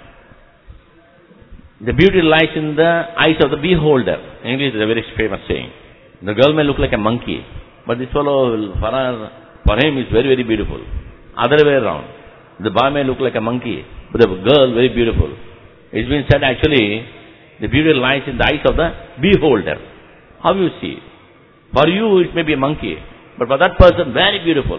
S1: the beauty lies in the eyes of the beholder. In English is a very famous saying. The girl may look like a monkey, but this fellow for him is very, very beautiful. Other way around. The boy may look like a monkey, but the girl very beautiful. It's been said actually the beauty lies in the eyes of the beholder. How you see? For you it may be a monkey, but for that person very beautiful.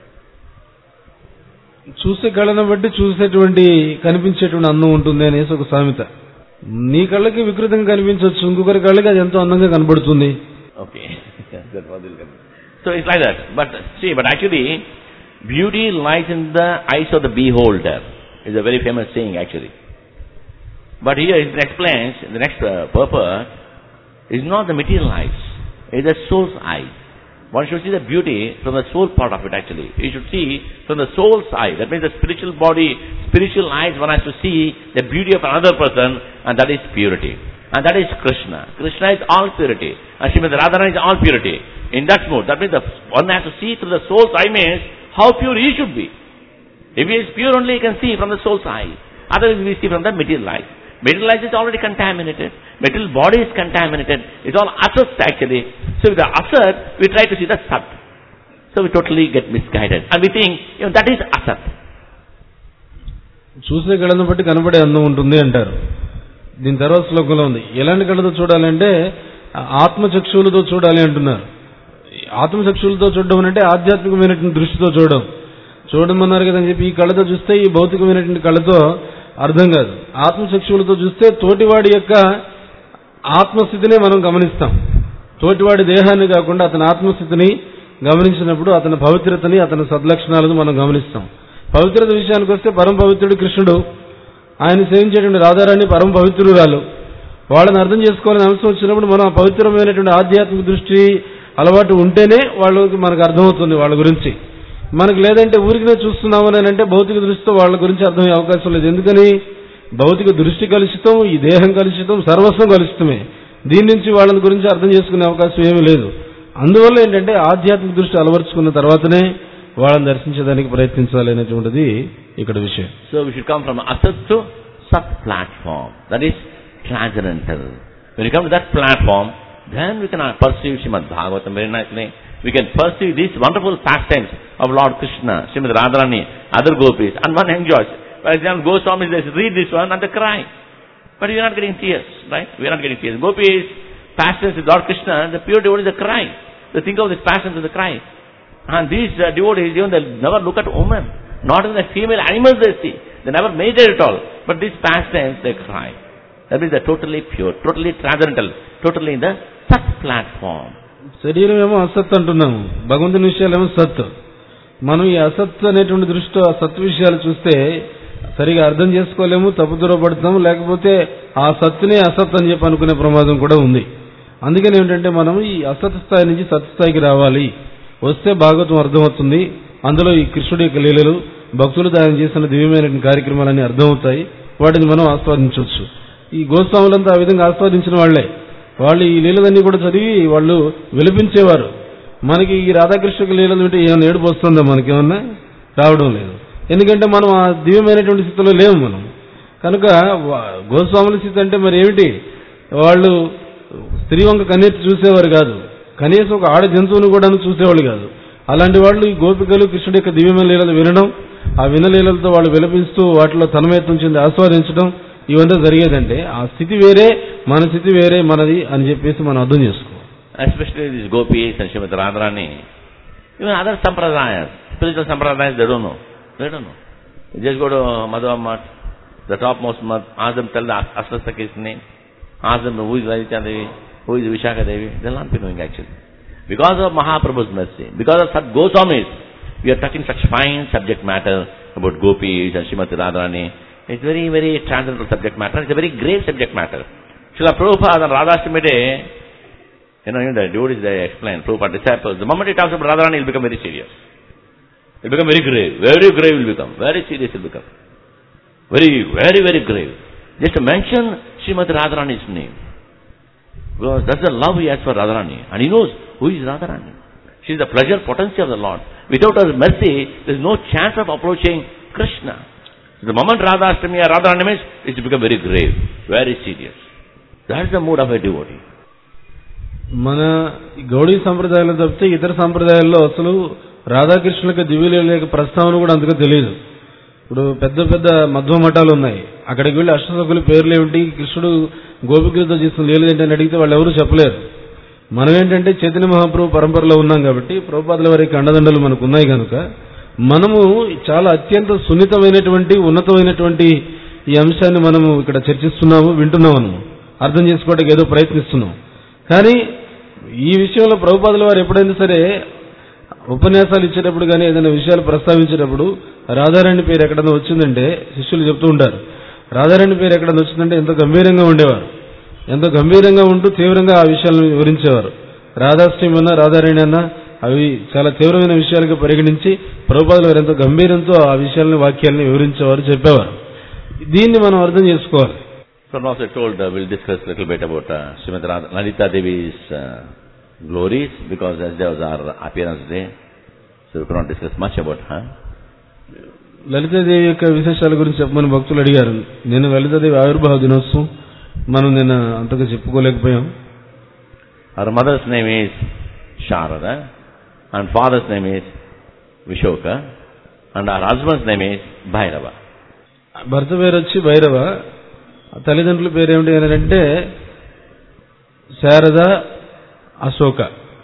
S2: చూసే కళ్ళను బట్టి చూసేటువంటి కనిపించేటువంటి అందం ఉంటుంది అనేసి ఒక సామెత. నీ కళ్ళకి వికృతంగా కనిపించవచ్చు, ఇంకొకరి కళ్ళకి అది ఎంతో అందంగా కనబడుతుంది.
S1: Okay. So it's like that. But actually beauty lies in the eyes of the beholder. It's a very famous saying actually. But here it explains the next purpose is not the material eyes, it is the soul's eye. One should see the beauty from the soul part of it actually. You should see from the soul's eye. That means the spiritual body, spiritual eyes, one has to see the beauty of another person, and that is purity. And that is Krishna. Krishna is all purity. And Srimati Radharani is all purity. In that mood, that means one has to see through the soul's eye means how pure he should be. If he is pure only, he can see from the soul's eye. Otherwise we see from the material eye. Material eye is already contaminated. Material body is contaminated. It's all asat actually. So with the asat, we try to see the sat. So we totally get misguided. And we think, that is asat.
S2: చూసే కళ్ళను బట్టి కనబడే అందం ఉంటుంది అంటారు. దీని తర్వాత శ్లోకంలో ఉంది, ఎలాంటి కళ్ళతో చూడాలంటే ఆత్మచక్షువులతో చూడాలి అంటున్నారు. ఆత్మచక్షువులతో చూడడం అంటే ఆధ్యాత్మికమైనటువంటి దృష్టితో చూడమన్నారు కదని చెప్పి ఈ కళ్ళతో చూస్తే ఈ భౌతికమైనటువంటి కళ్ళతో అర్థం కాదు. ఆత్మచక్షువులతో చూస్తే తోటివాడి యొక్క ఆత్మస్థితిని మనం గమనిస్తాం. తోటివాడి దేహాన్ని కాకుండా అతని ఆత్మస్థితిని గమనించినప్పుడు అతని పవిత్రతని, అతని సద్లక్షణాలను మనం గమనిస్తాం. పవిత్రత విషయానికి వస్తే పరమ పవిత్రుడు కృష్ణుడు, ఆయన సేవించేటువంటి రాధారాణి పరమ పవిత్రురాలు. వాళ్ళని అర్థం చేసుకోవాలని అంశం వచ్చినప్పుడు మనం ఆ పవిత్రమైనటువంటి ఆధ్యాత్మిక దృష్టి అలవాటు ఉంటేనే వాళ్ళకి మనకు అర్థమవుతుంది వాళ్ళ గురించి. మనకు లేదంటే ఊరికినే చూస్తున్నామని అంటే భౌతిక దృష్టితో వాళ్ళ గురించి అర్థమయ్యే అవకాశం లేదు. ఎందుకని? భౌతిక దృష్టి కలుషితం, ఈ దేహం కలుషితం, సర్వస్వం కలుషితమే. దీని నుంచి వాళ్ళని గురించి అర్థం చేసుకునే అవకాశం ఏమీ లేదు. అందువల్ల ఏంటంటే ఆధ్యాత్మిక దృష్టి అలవర్చుకున్న తర్వాతనే వాళ్ళని దర్శించడానికి ప్రయత్నించాలి అనేటువంటిది ఇక్కడ విషయం.
S1: So we should come from asat to sat platform. That is transcendental. When you come to that platform, then we can perceive Srimad Bhagavatam very nicely. We can perceive these wonderful pastimes of Lord Krishna, Srimati Radharani, other gopis, and one enjoys. For example, Goswamis, they read this one and they cry. But we are not getting tears, right? We are not getting tears. Gopis, passions with Lord Krishna, the pure devotees, they cry. They think of these passions and they cry. And these devotees, even they never look at women. Not even the female animals they see. They never meditate at all. But these pastimes, they cry. That means they're totally pure, totally transcendental, totally in the Sat platform.
S2: శరీరం ఏమో అసత్ అంటున్నాము, భగవంతుని విషయాలేమో సత్. మనం ఈ అసత్ అనేటువంటి దృష్టితో ఆ సత్ విషయాలు చూస్తే సరిగా అర్థం చేసుకోలేము, తప్పుదూర పడతాము, లేకపోతే ఆ సత్తునే అసత్ అని చెప్పి అనుకునే ప్రమాదం కూడా ఉంది. అందుకని ఏంటంటే మనం ఈ అసత్ స్థాయి నుంచి సత్ స్థాయికి రావాలి. వస్తే భాగవతం అర్థమవుతుంది. అందులో ఈ కృష్ణుడి యొక్క లీలలు, భక్తులు ఆయన చేసిన దివ్యమైన కార్యక్రమాలన్నీ అర్థమవుతాయి. వాటిని మనం ఆస్వాదించవచ్చు. ఈ గోస్వాములంతా ఆ విధంగా ఆస్వాదించిన వాళ్లే. వాళ్ళు ఈ లీలలన్నీ కూడా చదివి వాళ్ళు విలపించేవారు. మనకి ఈ రాధాకృష్ణ లీలలు అంటే ఏమైనా ఏడుపు వస్తుందా? మనకేమన్నా రావడం లేదు. ఎందుకంటే మనం ఆ దివ్యమైనటువంటి స్థితిలో లేవు మనం. కనుక గోస్వాముల స్థితి అంటే మరి ఏమిటి? వాళ్ళు స్త్రీ వంక కన్నెత్తి చూసేవారు కాదు, కనీసం ఒక ఆడ జంతువును కూడా చూసేవాళ్ళు కాదు. అలాంటి వాళ్ళు ఈ గోపికలు కృష్ణుడి యొక్క దివ్యమైన లీలలు వినడం, ఆ వినలీలలతో వాళ్ళు విలపిస్తూ వాటిలో తన్మయత్వం చెంది ఆస్వాదించడం, ఇవంతా జరిగేదంటే ఆ స్థితి వేరే, మన స్థితి వేరే మనది అని చెప్పేసి మనం అర్థం చేసుకోవాలి.
S1: Especially these gopis and Srimati Radharani, even other sampradayas, spiritual sampradayas, they don't know. They don't know. You just go to Madhava Math, the topmost Math, ask them, tell the Ashtasaki's name, ask them who is Radhika Devi, who is Vishaka Devi. They'll not be knowing actually. Because of Mahaprabhu's mercy, because of Sat Goswamis, we are touching such fine subject matter about gopis and Srimati Radharani. It's very, very transcendental subject matter. It's a very grave subject matter. Srila Prabhupada on Radhashtami day, the devotees they explain, Prabhupada disciples, the moment he talks about Radharani, he'll become very serious. He'll become very grave. Very grave will become. Very serious will become. Very, very, very grave. Just to mention Srimati Radharani's name. Because that's the love he has for Radharani. And he knows who is Radharani. She is the pleasure potency of the Lord. Without her mercy, there is no chance of approaching Krishna. So the moment Radhashtami or Radharani means, it will become very grave, very serious. That is the mood of a devotee.
S2: మన గౌడీ సంప్రదాయాలు తప్పితే ఇతర సంప్రదాయాల్లో అసలు రాధాకృష్ణులకు దివ్యలీల ప్రస్తావన కూడా అంతగా తెలియదు. ఇప్పుడు పెద్ద పెద్ద మధ్వ మఠాలు ఉన్నాయి. అక్కడికి వెళ్ళి అష్టసఖుల పేర్లు ఏమిటి, కృష్ణుడు గోపికలతో చేసిన లీలలు ఏంటని అడిగితే వాళ్ళు ఎవరు చెప్పలేరు. మనం ఏంటంటే చైతన్య మహాప్రభు పరంపరలో ఉన్నాం కాబట్టి ప్రభుపాదుల వారికి అండదండలు మనకు ఉన్నాయి కనుక మనము చాలా అత్యంత సున్నితమైనటువంటి ఉన్నతమైనటువంటి ఈ అంశాన్ని మనము ఇక్కడ చర్చిస్తున్నాము, వింటున్నాము, అర్థం చేసుకోవడానికి ఏదో ప్రయత్నిస్తున్నాం. కానీ ఈ విషయంలో ప్రభుపాదుల వారు ఎప్పుడైనా సరే ఉపన్యాసాలు ఇచ్చేటప్పుడు కానీ ఏదైనా విషయాలు ప్రస్తావించేటప్పుడు రాధారాణి పేరు ఎక్కడైనా వచ్చిందంటే శిష్యులు చెప్తూ ఉంటారు, రాధారాణి పేరు ఎక్కడైనా వచ్చిందంటే ఎంతో గంభీరంగా ఉండేవారు. ఎంతో గంభీరంగా ఉంటూ తీవ్రంగా ఆ విషయాలను వివరించేవారు. రాధాష్టమి అన్నా రాధారాణి అన్నా అవి చాలా తీవ్రమైన విషయాలుగా పరిగణించి ప్రభుపాదుల వారు ఎంతో గంభీరంతో ఆ విషయాలని వాక్యాలను వివరించేవారు, చెప్పేవారు. దీన్ని మనం అర్థం చేసుకోవాలి.
S1: So now I told we'll discuss a little bit about Srimati Lalita Devi's glories, because as there was our appearance day, so we cannot discuss much about her.
S2: Lalitha Devi యొక్క విశేషాల గురించి చెప్పమని భక్తులు అడిగారు. నేను లలితాదేవి ఆవిర్భావ దినోత్సవం మనం నిన్న అంతగా చెప్పుకోలేకపోయాం.
S1: Her mother's name is Sharada and father's name is Vishoka and her husband's name is Bhairava.
S2: భర్త పేరు వచ్చి భైరవ, తల్లిదండ్రుల పేరు ఏమిటి అంటే Sharada Ashoka.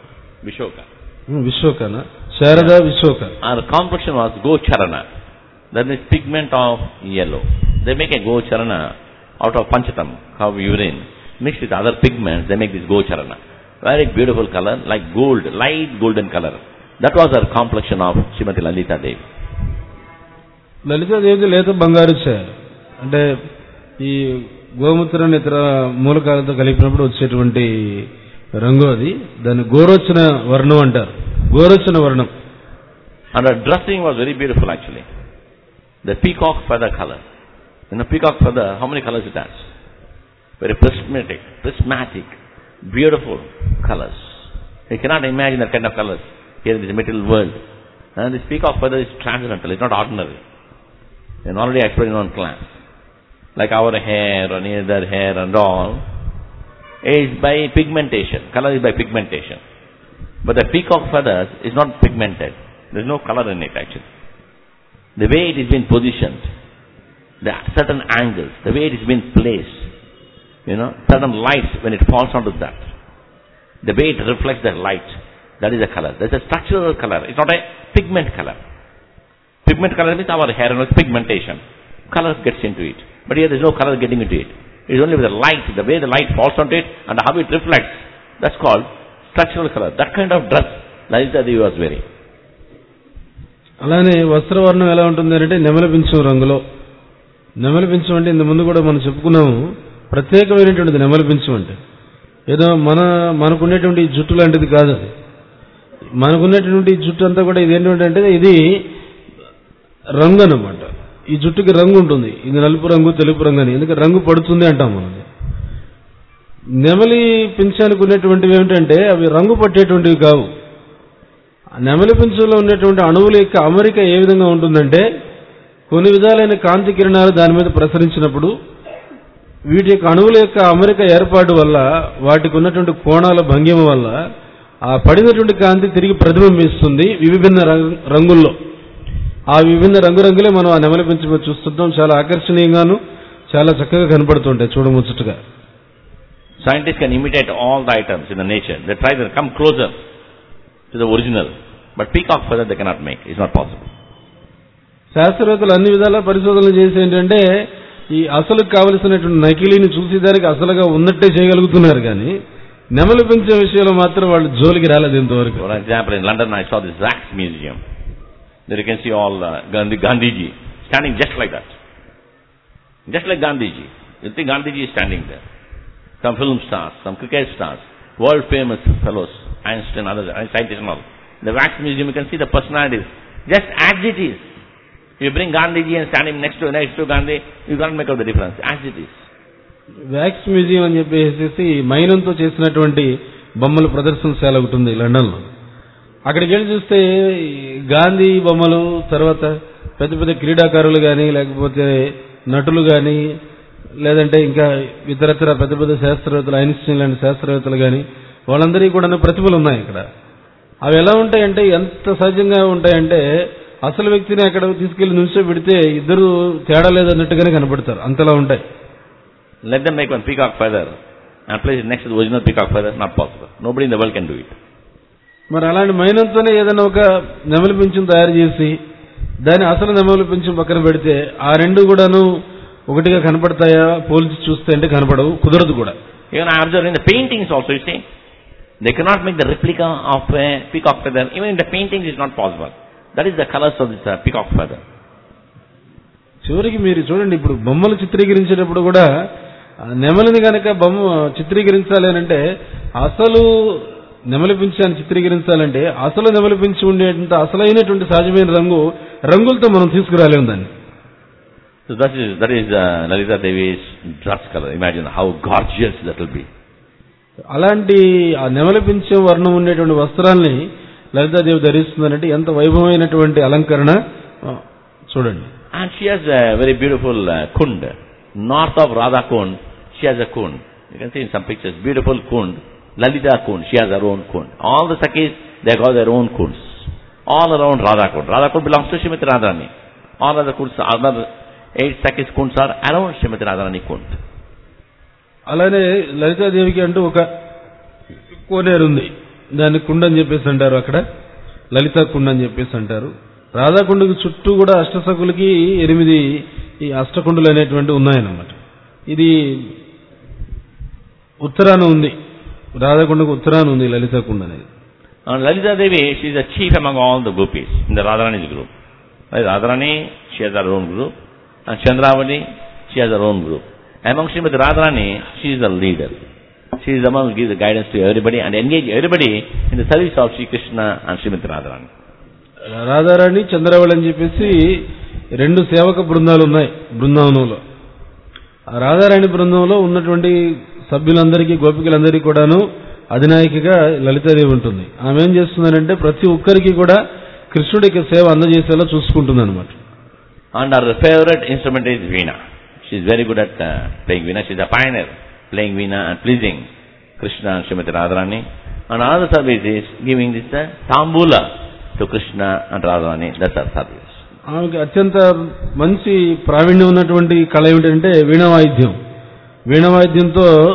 S2: విశోకనా Sharada Vishoka.
S1: Our complexion was Gocharana. That means pigment of yellow. They make a Gocharana out of panchatam, cow urine, mixed with other pigments. They make this Gocharana. Very beautiful color, like gold, light golden color. That was her complexion of Srimati Lalita Devi.
S2: Lalitha Devi లేత బంగారు ఛాయ అంటే ఈ గోమూత్రం ఇతర మూలకాలతో కలిపినప్పుడు వచ్చేటువంటి రంగు అది. దాన్ని గోరోచన వర్ణం అంటారు. గోరోచన వర్ణం.
S1: And her dressing was very beautiful actually. The peacock feather color. In a peacock feather, how many colors it has? Very prismatic, beautiful colors. You cannot imagine that kind of colors here in this material world. And this peacock feather is transcendental, it's not ordinary. And already explained in one class. Like our hair or any other hair and all, is by pigmentation. Color is by pigmentation. But the peacock feathers is not pigmented. There is no color in it actually. The way it is been positioned, the certain angles, the way it is been placed, certain lights when it falls onto that, the way it reflects the light, that is a color. That's a structural color. It's not a pigment color. Pigment color means our hair has pigmentation. Color gets into it. But here there is no color getting into it. It is only with the light, the way the light falls onto it and how it reflects. That's called structural color. That kind of dress Lalita Devi was wearing.
S2: అలానే వస్త్రవర్ణం ఎలా ఉంటుంది అంటే నెమలి పింఛం రంగులో. నెమలి పింఛం అంటే ఇంత ముందు కూడా మనం చెప్పుకున్నాము, ప్రత్యేకమైనటువంటిది నెమలి పింఛం అంటే. ఏదో మనకున్నటువంటి జుట్టు లాంటిది కాదు అది. మనకున్నటువంటి జుట్టు అంతా కూడా ఇది ఏంటంటే ఇది రంగు అన్నమాట. ఈ జుట్టుకి రంగు ఉంటుంది. ఇది నలుపు రంగు, తెలుపు రంగు అని. ఎందుకంటే రంగు పడుతుంది అంటాం మనం. నెమలి పింఛానికి ఉన్నటువంటివి ఏమిటంటే అవి రంగు పట్టేటువంటివి కావు. నెమలి పింఛంలో ఉన్నటువంటి అణువుల యొక్క అమరిక ఏ విధంగా ఉంటుందంటే కొన్ని విధాలైన కాంతి కిరణాలు దాని మీద ప్రసరించినప్పుడు వీటి యొక్క అణువుల యొక్క అమరిక ఏర్పాటు వల్ల వాటికి ఉన్నటువంటి కోణాల భంగిమ వల్ల ఆ పడినటువంటి కాంతి తిరిగి ప్రతిబింబిస్తుంది విభిన్న రంగుల్లో. ఆ విభిన్న రంగులే మనం ఆ నెమలి పింఛం చూస్తుంటాం. చాలా ఆకర్షణీయంగాను చాలా చక్కగా కనపడుతుంటాయి చూడముచ్చటగా.
S1: Scientists can imitate all the items in the nature. They try to come closer to the original. But peacock feather they cannot make. It's not possible.
S2: శాస్త్రవేత్తలు అన్ని విధాల పరిశోధనలు చేసి ఏంటంటే ఈ అసలుకు కావలసినటువంటి నకిలీని చూసేదానికి అసలుగా ఉన్నట్టే చేయగలుగుతున్నారు కానీ నెమలి పింఛం విషయంలో మాత్రం వాళ్ళు జోలికి రాలేదు ఇంతవరకు.
S1: For example, in London I saw this wax museum. There you can see all Gandhiji standing just like that. Just like Gandhiji. You think Gandhiji is standing there. Some film stars, some cricket stars, world famous fellows, Einstein, others, scientists and all. The wax museum, you can see the personalities, just as it is. You bring Gandhiji and stand him next to Gandhi, you can't make out the difference, as it is.
S2: Wax museum అని చెప్పేసి మైనంతో చేసినటువంటి బొమ్మల ప్రదర్శనశాల ఒకటి ఉంది లండన్లో. అక్కడికి వెళ్ళి చూస్తే గాంధీ బొమ్మలు, తర్వాత పెద్ద పెద్ద క్రీడాకారులు కానీ లేకపోతే నటులు కానీ లేదంటే ఇంకా ఇతరత్ర పెద్ద పెద్ద శాస్త్రవేత్తలు, ఐన్స్టీన్ లాంటి శాస్త్రవేత్తలు కానీ వాళ్ళందరికీ కూడా ప్రతిభలు ఉన్నాయి ఇక్కడ. అవి ఎలా ఉంటాయంటే ఎంత సహజంగా ఉంటాయంటే అసలు వ్యక్తిని అక్కడ తీసుకెళ్లి నుంచో పెడితే ఇద్దరు తేడా లేదన్నట్టుగానే కనపడతారు, అంతలా ఉంటాయి.
S1: Let them make one peacock feather and place it next to the original peacock feather, not possible. Nobody in the world can do it.
S2: మరి అలాంటి మైనంతోనే ఏదైనా ఒక నెమలి పింఛం తయారు చేసి దాని అసలు నెమలి పింఛం పక్కన పెడితే ఆ రెండు కూడాను ఒకటిగా కనపడతాయా పోల్చి చూస్తే అంటే కనపడవు, కుదరదు కూడా.
S1: Even I observe in the paintings also, you see, they cannot make the replica of a peacock feather. Even in the paintings it's not possible. That is the colors of this peacock feather.
S2: చివరికి మీరు చూడండి, ఇప్పుడు బొమ్మలు చిత్రీకరించేటప్పుడు కూడా నెమలిని కనుక బొమ్మ చిత్రీకరించాలి అని అంటే అసలు నెమలి పింఛాన్ని చిత్రీకరించాలంటే అసలు నెమలి పింఛి ఉండేటంత అసలైనటువంటి సహజమైన రంగులతో మనం తీసుకురాలేము దాన్ని.
S1: So that is Lalita Devi's dress color. Imagine how gorgeous that will be.
S2: అలాంటి ఆ నెమలి పింఛం వర్ణం ఉండేటువంటి వస్త్రాల్ని లలితాదేవి ధరిస్తుందంటే ఎంత వైభవమైనటువంటి అలంకరణ చూడండి.
S1: And she has a very beautiful kund. North of Radha Kund, she has a kund. You can see in some pictures, beautiful kund. Lalita Kund, she has her own kund. All the Sakhis, they got their own kunds. All around Radha Kund. Radha Kund belongs to Srimati Radharani. All other kunds, other 8 Sakhis kunds are around Srimati Radharani kund.
S2: అలానే లలితాదేవికి అంటూ ఒక కోనేరు ఉంది. దాన్ని కుండ అని చెప్పేసి అంటారు, అక్కడ లలితా కుండ అని చెప్పేసి అంటారు. రాధాకుండకు చుట్టూ కూడా అష్టసఖులకి 8 ఈ అష్టకుండలు అనేటువంటి ఉన్నాయన్నమాట. ఇది ఉత్తరాన ఉంది, రాధాకుండకు ఉత్తరాన ఉంది లలితా కుండ అనేది.
S1: Lalita Devi, she is the chief among all the gopis in the Radharani's group. Radharani, she has her own group, and Chandravati, she has her own group. Among Srimati Radharani, she is the leader. She is the one who gives the guidance to everybody and engage everybody in the service of Sri Krishna and Srimati Radharani.
S2: Radharani, చంద్రవళి అని చెప్పేసి 2 సేవక బృందాలు ఉన్నాయి బృందావనంలో. ఆ రాధారాణి బృందంలో ఉన్నటువంటి సభ్యులందరికీ, గోపికలందరికీ కూడాను అధినాయికగా లలితాదేవి ఉంటుంది. ఆమె ఏం చేస్తుందంటే ప్రతి ఒక్కరికి కూడా కృష్ణుడికి సేవ అందజేసేలా చూసుకుంటుంది అనమాట.
S1: And her favorite instrument is Veena. She is very good at playing Veena. She is a pioneer playing Veena and pleasing Krishna and Srimati Radharani. And another service is giving this Tambula to Krishna and Radharani. That's her service.
S2: ఆమెకి అత్యంత మంచి ప్రావీణ్యం ఉన్నటువంటి కళ ఏమిటంటే వీణావాయిద్యం. వీణావాయిద్యంతో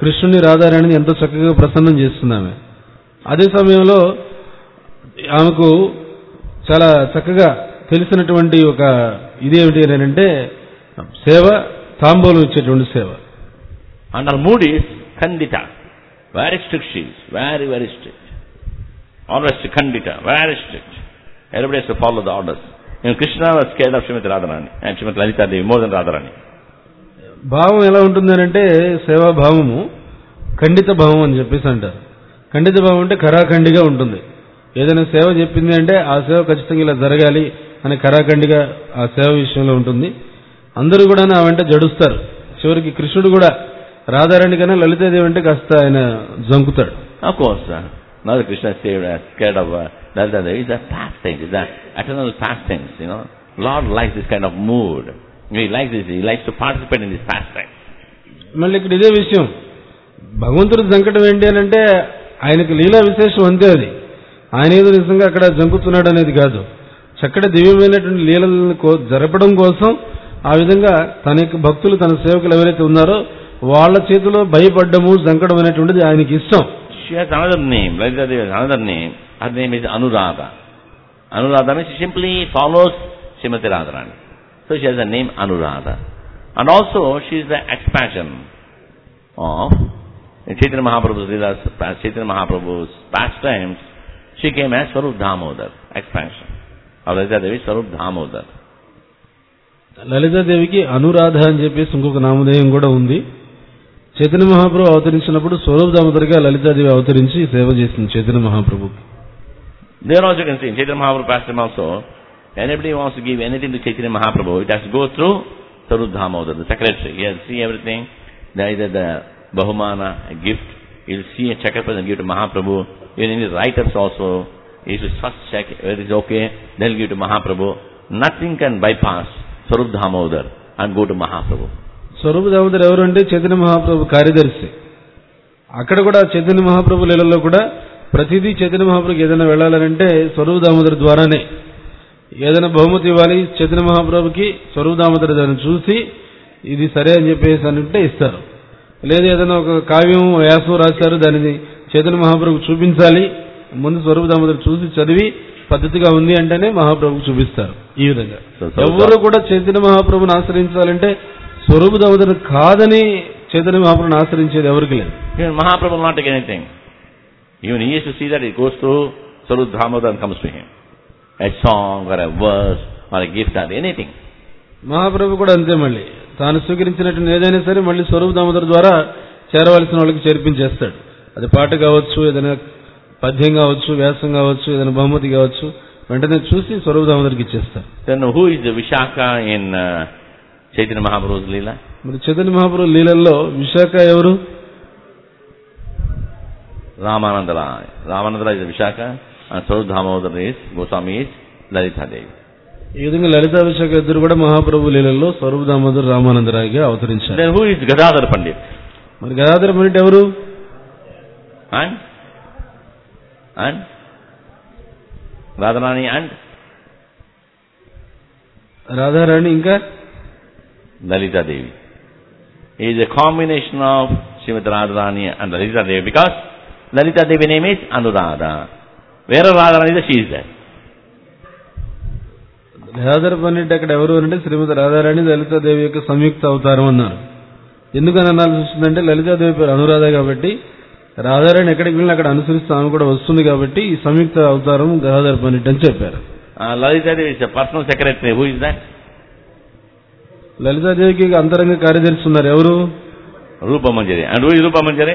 S2: కృష్ణుని రాధారాణిని ఎంతో చక్కగా ప్రసన్నం చేస్తుంది ఆమె. అదే సమయంలో ఆమెకు చాలా చక్కగా తెలిసినటువంటి ఒక ఇదేమిటి అని అంటే సేవ, తాంబూలం ఇచ్చేటువంటి సేవ.
S1: And her mood is Kandita. Very strict she is. Very, very strict. Always Kandita. Very strict. Everybody has to follow the orders. And Krishna was scared of Srimati Radharani and Srimati Lalita Devi more than Radharani.
S2: భావం ఎలా ఉంటుంది అంటే సేవా భావము ఖండిత భావం అని చెప్పేసి అంటారు. ఖండిత భావం అంటే ఖరాఖండిగా ఉంటుంది. ఏదైనా సేవ చెప్పింది అంటే ఆ సేవ ఖచ్చితంగా ఇలా జరగాలి అని ఖరాఖండిగా ఆ సేవ విషయంలో ఉంటుంది. అందరూ కూడా ఆ వెంట జడుస్తారు. చివరికి కృష్ణుడు కూడా రాధారాణి కన్నా లలితాదేవి అంటే కాస్త ఆయన జంకుతాడు.
S1: Of course, now the Krishna is scared of Lalita Devi. It's a pastime. It's an eternal pastime. Lord likes this kind of mood. He likes this. He likes to participate in this pastime.
S2: మళ్ళీ ఇక్కడ ఇదే విషయం, భగవంతుడు జంకటం ఏంటి అని అంటే ఆయనకు లీలా విశేషం అంతే. అది ఆయన ఏదో నిజంగా అక్కడ జంకుతున్నాడు అనేది కాదు. చక్కటి దివ్యమైనటువంటి లీలలను జరపడం కోసం ఆ విధంగా తన యొక్క భక్తులు, తన సేవకులు ఎవరైతే ఉన్నారో వాళ్ళ చేతిలో భయపడ్డము, జంకడం అనేటువంటిది ఆయనకి ఇష్టం.
S1: She has another name. Lalita Devi has another name. Her name is Anuradha. Anuradha means she simply follows Srimati Radharani. So she has the name Anuradha. And also she is the expansion of Chaitanya Mahaprabhu's pastimes. She came as Swarup Damodar, expansion of Lalita Devi, Swarup Damodar.
S2: లలితాదేవికి Anuradha అని చెప్పేసి ఇంకొక నామధేయం కూడా ఉంది. చైతన్య మహాప్రభు అవతరించినప్పుడు స్వరూప దామోదర్గా లలితాదేవి అవతరించి సేవ చేసింది Chaitanya మహాప్రభుకి.
S1: There also you can see in Chaitanya Mahaprabhu pastime also, anybody wants to give anything to Chaitanya Mahaprabhu, it has to go through Swarup Damodar, the secretary. He has to see everything. Either the Bahumana, a gift, he will see a check-up and give to Mahaprabhu. Even any writers also, he should first check whether it is okay, then he'll give to Mahaprabhu. Nothing can bypass Swarup Damodar and go to Mahaprabhu.
S2: స్వరూప దామోదర్ ఎవరు అంటే చైతన్య మహాప్రభు కార్యదర్శి. అక్కడ కూడా చైతన్య మహాప్రభు లీలలో కూడా ప్రతిదీ చైతన్య మహాప్రభుకి ఏదైనా వెళ్ళాలంటే స్వరూప దామోదర్ ద్వారానే. ఏదైనా బహుమతి ఇవ్వాలి చైతన్య మహాప్రభుకి, స్వరూప దామోదర్ దాన్ని చూసి ఇది సరే అని చెప్పేసి అంటే ఇస్తారు. లేదా ఏదైనా ఒక కావ్యం, వ్యాసం రాశారు, దానిని చైతన్య మహాప్రభుకు చూపించాలి, ముందు స్వరూప దామోదర్ చూసి చదివి పద్ధతిగా ఉంది అంటేనే మహాప్రభుకు చూపిస్తారు. ఈ విధంగా ఎవరు కూడా చైతన్య మహాప్రభుని ఆశ్రయించాలంటే స్వరూప దామోదర్ కాదని చైతన్య మహాప్రభుని ఆశ్రయించేది ఎవరికి లేదు.
S1: Even Mahaprabhu will not take anything. Even he has to see that it goes through Swarup Damodar and comes to him. A song or a verse or a gift or anything.
S2: మహాప్రభు కూడా అంతే. మళ్ళీ తాను స్వీకరించినటువంటి ఏదైనా సరే మళ్ళీ స్వరూప దామోదర్ ద్వారా చేరవలసిన వాళ్ళకి చేర్పించేస్తాడు. అది పాట కావచ్చు, ఏదైనా పద్యం కావచ్చు, వ్యాసం కావచ్చు, ఏదైనా బహుమతి కావచ్చు, వెంటనే చూసి స్వరూప దామోదర్కి ఇచ్చేస్తారు.
S1: Then who is the Vishaka in Chaitanya Mahaprabhu's Leela?
S2: మరి చైతన్య మహాప్రభు లీలల్లో విశాఖ ఎవరు?
S1: Ramananda Rai. Ramananda Rai is the Vishaka and Swarup Damodar is, Goswami is Lalita Devi.
S2: ఈ విధంగా లలితా విశాఖ ఇద్దరు కూడా మహాప్రభు లీలల్లో స్వరూప దామోదర్, రామానందరాయిగా అవతరించారు.
S1: Then who is Gadadhar Pandit?
S2: మరి గదాధర పండిట్ ఎవరు?
S1: And Radharani and
S2: రాధారాణి ఇంకా
S1: Lalita Devi. He is a combination of Srimati Radharani and Lalita Devi because Lalita Devi name is Anuradha. Wherever Radharani is, she is there.
S2: Gadadhara Pandit అక్కడ ఎవరు అంటే శ్రీమతి రాధారాణి లలితాదేవి యొక్క సంయుక్త అవతారం అన్నారు. ఎందుకని అనాల్సి వస్తుందంటే లలితాదేవి పేరు అనురాధ కాబట్టి రాధారాణి ఎక్కడికి వెళ్ళినా అక్కడ అనుసరిస్తూ ఆమె కూడా వస్తుంది కాబట్టి ఈ సంయుక్త అవతారం గదాధర పండిట్ అని చెప్పారు.
S1: Lalita Devi is a personal secretary. Who is that?
S2: లలితాదేవికి అంతరంగ కార్యదర్శి ఉన్నారు. ఎవరు?
S1: Rupa Manjari. And who is Rupa Manjari?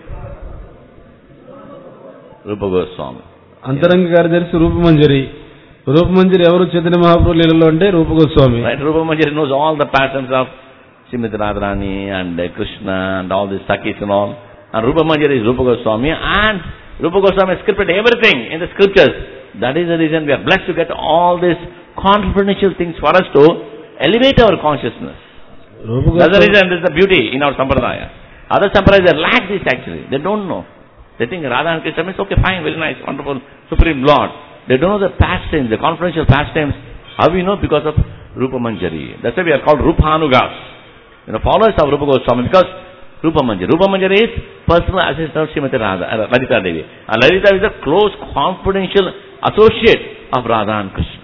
S1: Rupa Goswami.
S2: అంతరంగ కార్యదర్శి రూపమంజరి. రూపమంజరి ఎవరు చైతన్య మహాప్రభు లీలలో అంటే రూప Goswami.
S1: Right? Rupa Manjari knows all the patterns of Srimati Radharani and Krishna and all these Sakis and all. And Rupa Manjari is Rupa Goswami and Rupa Goswami has scripted everything in the scriptures. That is the reason we are blessed to get all these confidential things for us to elevate our consciousness. That's the reason, this is the beauty in our Sampradaya. Other Sampradayas, they lack this actually. They don't know. They think Radha and Krishna means okay, fine, very nice, wonderful, supreme Lord. They don't know the pastimes, the confidential pastimes. How we know? Because of Rupa Manjari. That's why we are called Rupanugas. Followers of Rupa Goswami. Because Rupa Manjari. Rupa Manjari is personal assistant of Srimati Lalita Devi. And Lalita is a close, confidential associate of Radha and Krishna.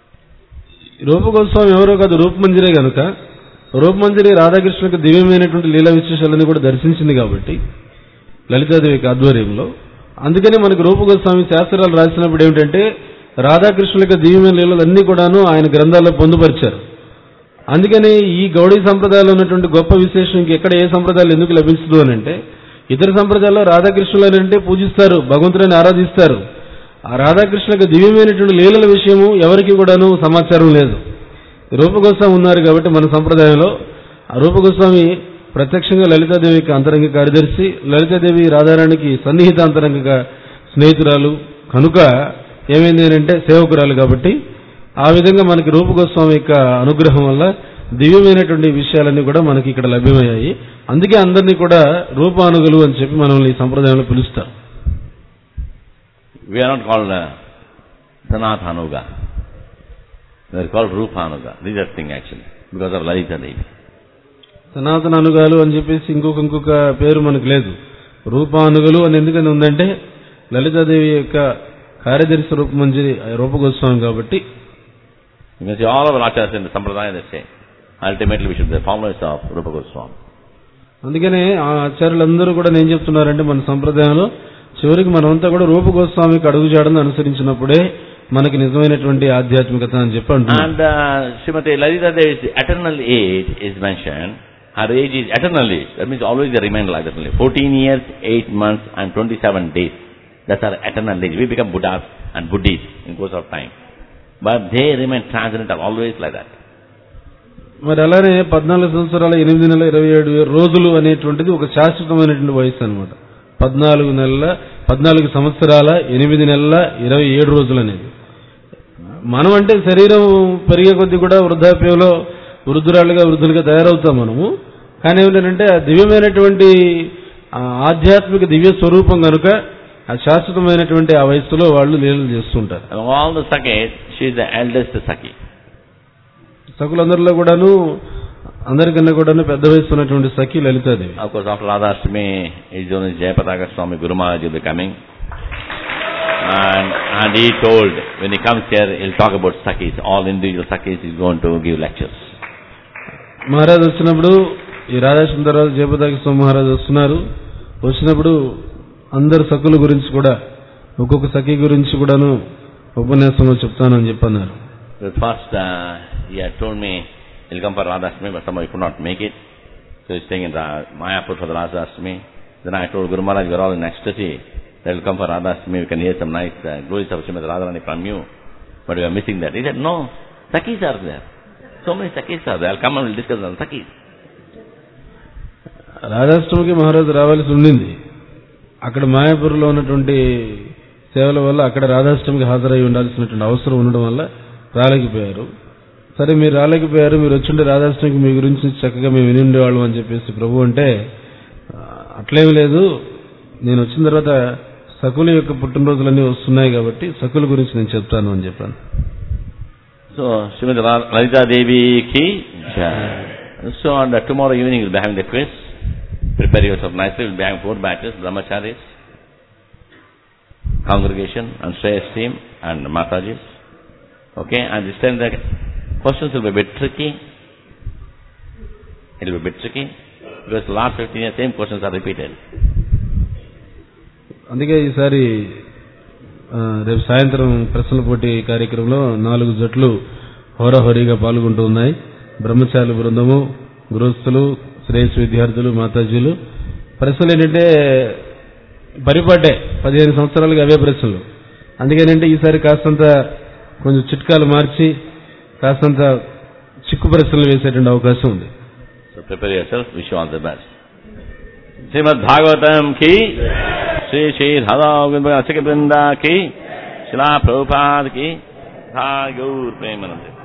S2: రూప గోస్వామి ఎవరో కాదు, రూపమంజరే కనుక రూపమంజరి రాధాకృష్ణులకు దివ్యమైనటువంటి లీలా విశేషాలన్నీ కూడా దర్శించింది కాబట్టి లలితాదేవికి ఆధ్వర్యంలో. అందుకని మనకు రూప గోస్వామి శాస్త్రాలు రాసినప్పుడు ఏమిటంటే రాధాకృష్ణులకు దివ్యమైన లీలలన్నీ కూడాను ఆయన గ్రంథాల్లో పొందుపరిచారు. అందుకని ఈ గౌడీ సంప్రదాయంలో ఉన్నటువంటి గొప్ప విశేషం ఇంకెక్కడ ఏ సంప్రదాయాలు ఎందుకు లభించదు అని అంటే, ఇతర సంప్రదాయాల్లో రాధాకృష్ణులని అంటే పూజిస్తారు, భగవంతుడిని ఆరాధిస్తారు. ఆ రాధాకృష్ణులకు దివ్యమైనటువంటి లీలల విషయము ఎవరికి కూడాను సమాచారం లేదు. రూపగోస్వామి ఉన్నారు కాబట్టి మన సంప్రదాయంలో ఆ రూపగోస్వామి ప్రత్యక్షంగా లలితాదేవికి అంతరంగ కార్యదర్శి, లలితాదేవి రాధారాణికి సన్నిహిత అంతరంగ స్నేహితురాలు కనుక ఏమైంది అంటే సేవకురాలు కాబట్టి ఆ విధంగా మనకి రూపగోస్వామి యొక్క అనుగ్రహం వల్ల దివ్యమైనటువంటి విషయాలన్నీ కూడా మనకి ఇక్కడ లభ్యమయ్యాయి. అందుకే అందరినీ కూడా రూపానుగులు అని చెప్పి మనల్ని ఈ సంప్రదాయంలో పిలుస్తారు.
S1: We are not called Sanathanuga. We are called Rupanuga. This is the thing actually, because of Lalita Devi.
S2: సనాతన అనుగాలు అని చెప్పేసి ఇంకొక పేరు మనకు లేదు. రూపానుగులు అని ఎందుకని ఉందంటే లలితాదేవి యొక్క కార్యదర్శి రూపమంజరి రూపగోస్వామి కాబట్టి.
S1: You can see all of our acharyas in the Sampradaya they say, ultimately we should be the followers of Rupa Goswami.
S2: అందుకనే ఆ ఆచార్యులందరూ కూడా ఏం చెప్తున్నారంటే మన సంప్రదాయంలో చివరికి మనమంతా కూడా రూప గోస్వామికి అడుగుజాడని అనుసరించినప్పుడే మనకి నిజమైనటువంటి ఆధ్యాత్మికత అని చెప్పి అంటున్నారు.
S1: And Srimati Lalita Devi's eternal age is mentioned. Her age is eternal age. That means always they remain like that only. 14 years, 8 months and 27 days. That's our eternal age. We become Buddhas and Buddhis in course of time. But they remain transcendental, always like that.
S2: మరి అలానే 14 సంవత్సరాల 8 నెలల 27 రోజులు అనేటువంటిది ఒక శాశ్వతమైనటువంటి వయసు అన్నమాట. 14 సంవత్సరాల 8 నెలల 27 రోజులు అనేది. మనం అంటే శరీరం పెరిగే కొద్దీ కూడా వృద్ధాప్యంలో వృద్ధులుగా తయారవుతాం మనము. కానీ ఏమిటంటే ఆ దివ్యమైనటువంటి ఆధ్యాత్మిక దివ్య స్వరూపం కనుక ఆ శాశ్వతమైనటువంటి ఆ వయస్సులో వాళ్ళు లీలలు చేస్తుంటారు.
S1: All the Sakis, she is the eldest Saki.
S2: సకులందరిలో కూడాను అందరికన్నా కూడాను పెద్ద వయసు ఉన్నటువంటి సఖి Lalitha Devi.
S1: Of course, after Radhashtami, his own Jayapataka Swami Guru Maharaj will be coming. And he told, when he comes here, he'll talk about Sakis. All individual Sakis is going to give lectures.
S2: మహారాజు వచ్చినప్పుడు ఈ రాధాకృష్ణ తర్వాత జయపతాక స్వామి మహారాజు వచ్చినప్పుడు అందరు సఖుల గురించి కూడా ఒక్కొక్క సఖి గురించి కూడాను ఉపన్యాసంలో చెప్తానని చెప్పన్నారు.
S1: First, he had told me he'll come for Radhashtami, but somehow he could not make it. So he's staying in Mayapur for the Radhashtami. Then I told Guru Maharaj, we're all in ecstasy. They'll come for Radhashtami, we can hear some nice glories of Srimati Radharani from you. But we are missing that. He said, no, Sakis are there. So many Sakis are there. I'll come and we'll discuss on Sakis.
S2: రాధాష్టమికి మహారాజు రావాల్సి ఉండింది. అక్కడ మాయాపూర్లో ఉన్నటువంటి సేవల వల్ల అక్కడ రాధాష్టమికి హాజరై ఉండాల్సినటువంటి అవసరం ఉండడం వల్ల రాలేకపోయారు. సరే మీరు రాలేకపోయారు, మీరు వచ్చిండే రాధాష్టమికి మీ గురించి చక్కగా మేము విని ఉండేవాళ్ళం అని చెప్పేసి ప్రభు అంటే, అట్లేమి లేదు, నేను వచ్చిన తర్వాత సకుల యొక్క పుట్టినరోజులన్నీ వస్తున్నాయి కాబట్టి సకుల గురించి నేను చెప్తాను అని చెప్పాను.
S1: సో శ్రీమతి లలితా దేవికి so tomorrow evening we'll be having the quiz. Prepare yourself nicely. We'll be having 4 batches, brahmacharis, congregation and Shreyas team and Matajis. Okay, and this time the questions will be a bit tricky. It will be a bit tricky because the last 15 years same questions are repeated.
S2: అందుకే ఈసారి రేపు సాయంత్రం ప్రశ్నల పోటీ కార్యక్రమంలో 4 జట్లు హోరాహోరీగా పాల్గొంటూ ఉన్నాయి. బ్రహ్మచారి బృందము, గృహస్థులు, శ్రేయస్ విద్యార్థులు, మాతాజీలు. ప్రశ్నలు ఏంటంటే పరిపాటే 15 సంవత్సరాలుగా అవే ప్రశ్నలు. అందుకేనంటే ఈసారి కాస్తంత కొంచెం చిట్కాలు మార్చి కాస్తంత చిక్కు ప్రశ్నలు వేసేటువంటి అవకాశం ఉంది.
S1: So prepare yourself. Wish you all the best. Srimad Bhagavatam ki, Shri Shri Radha Govinda Brinda ki, Srila Prabhupada ki, Thakur Premanande.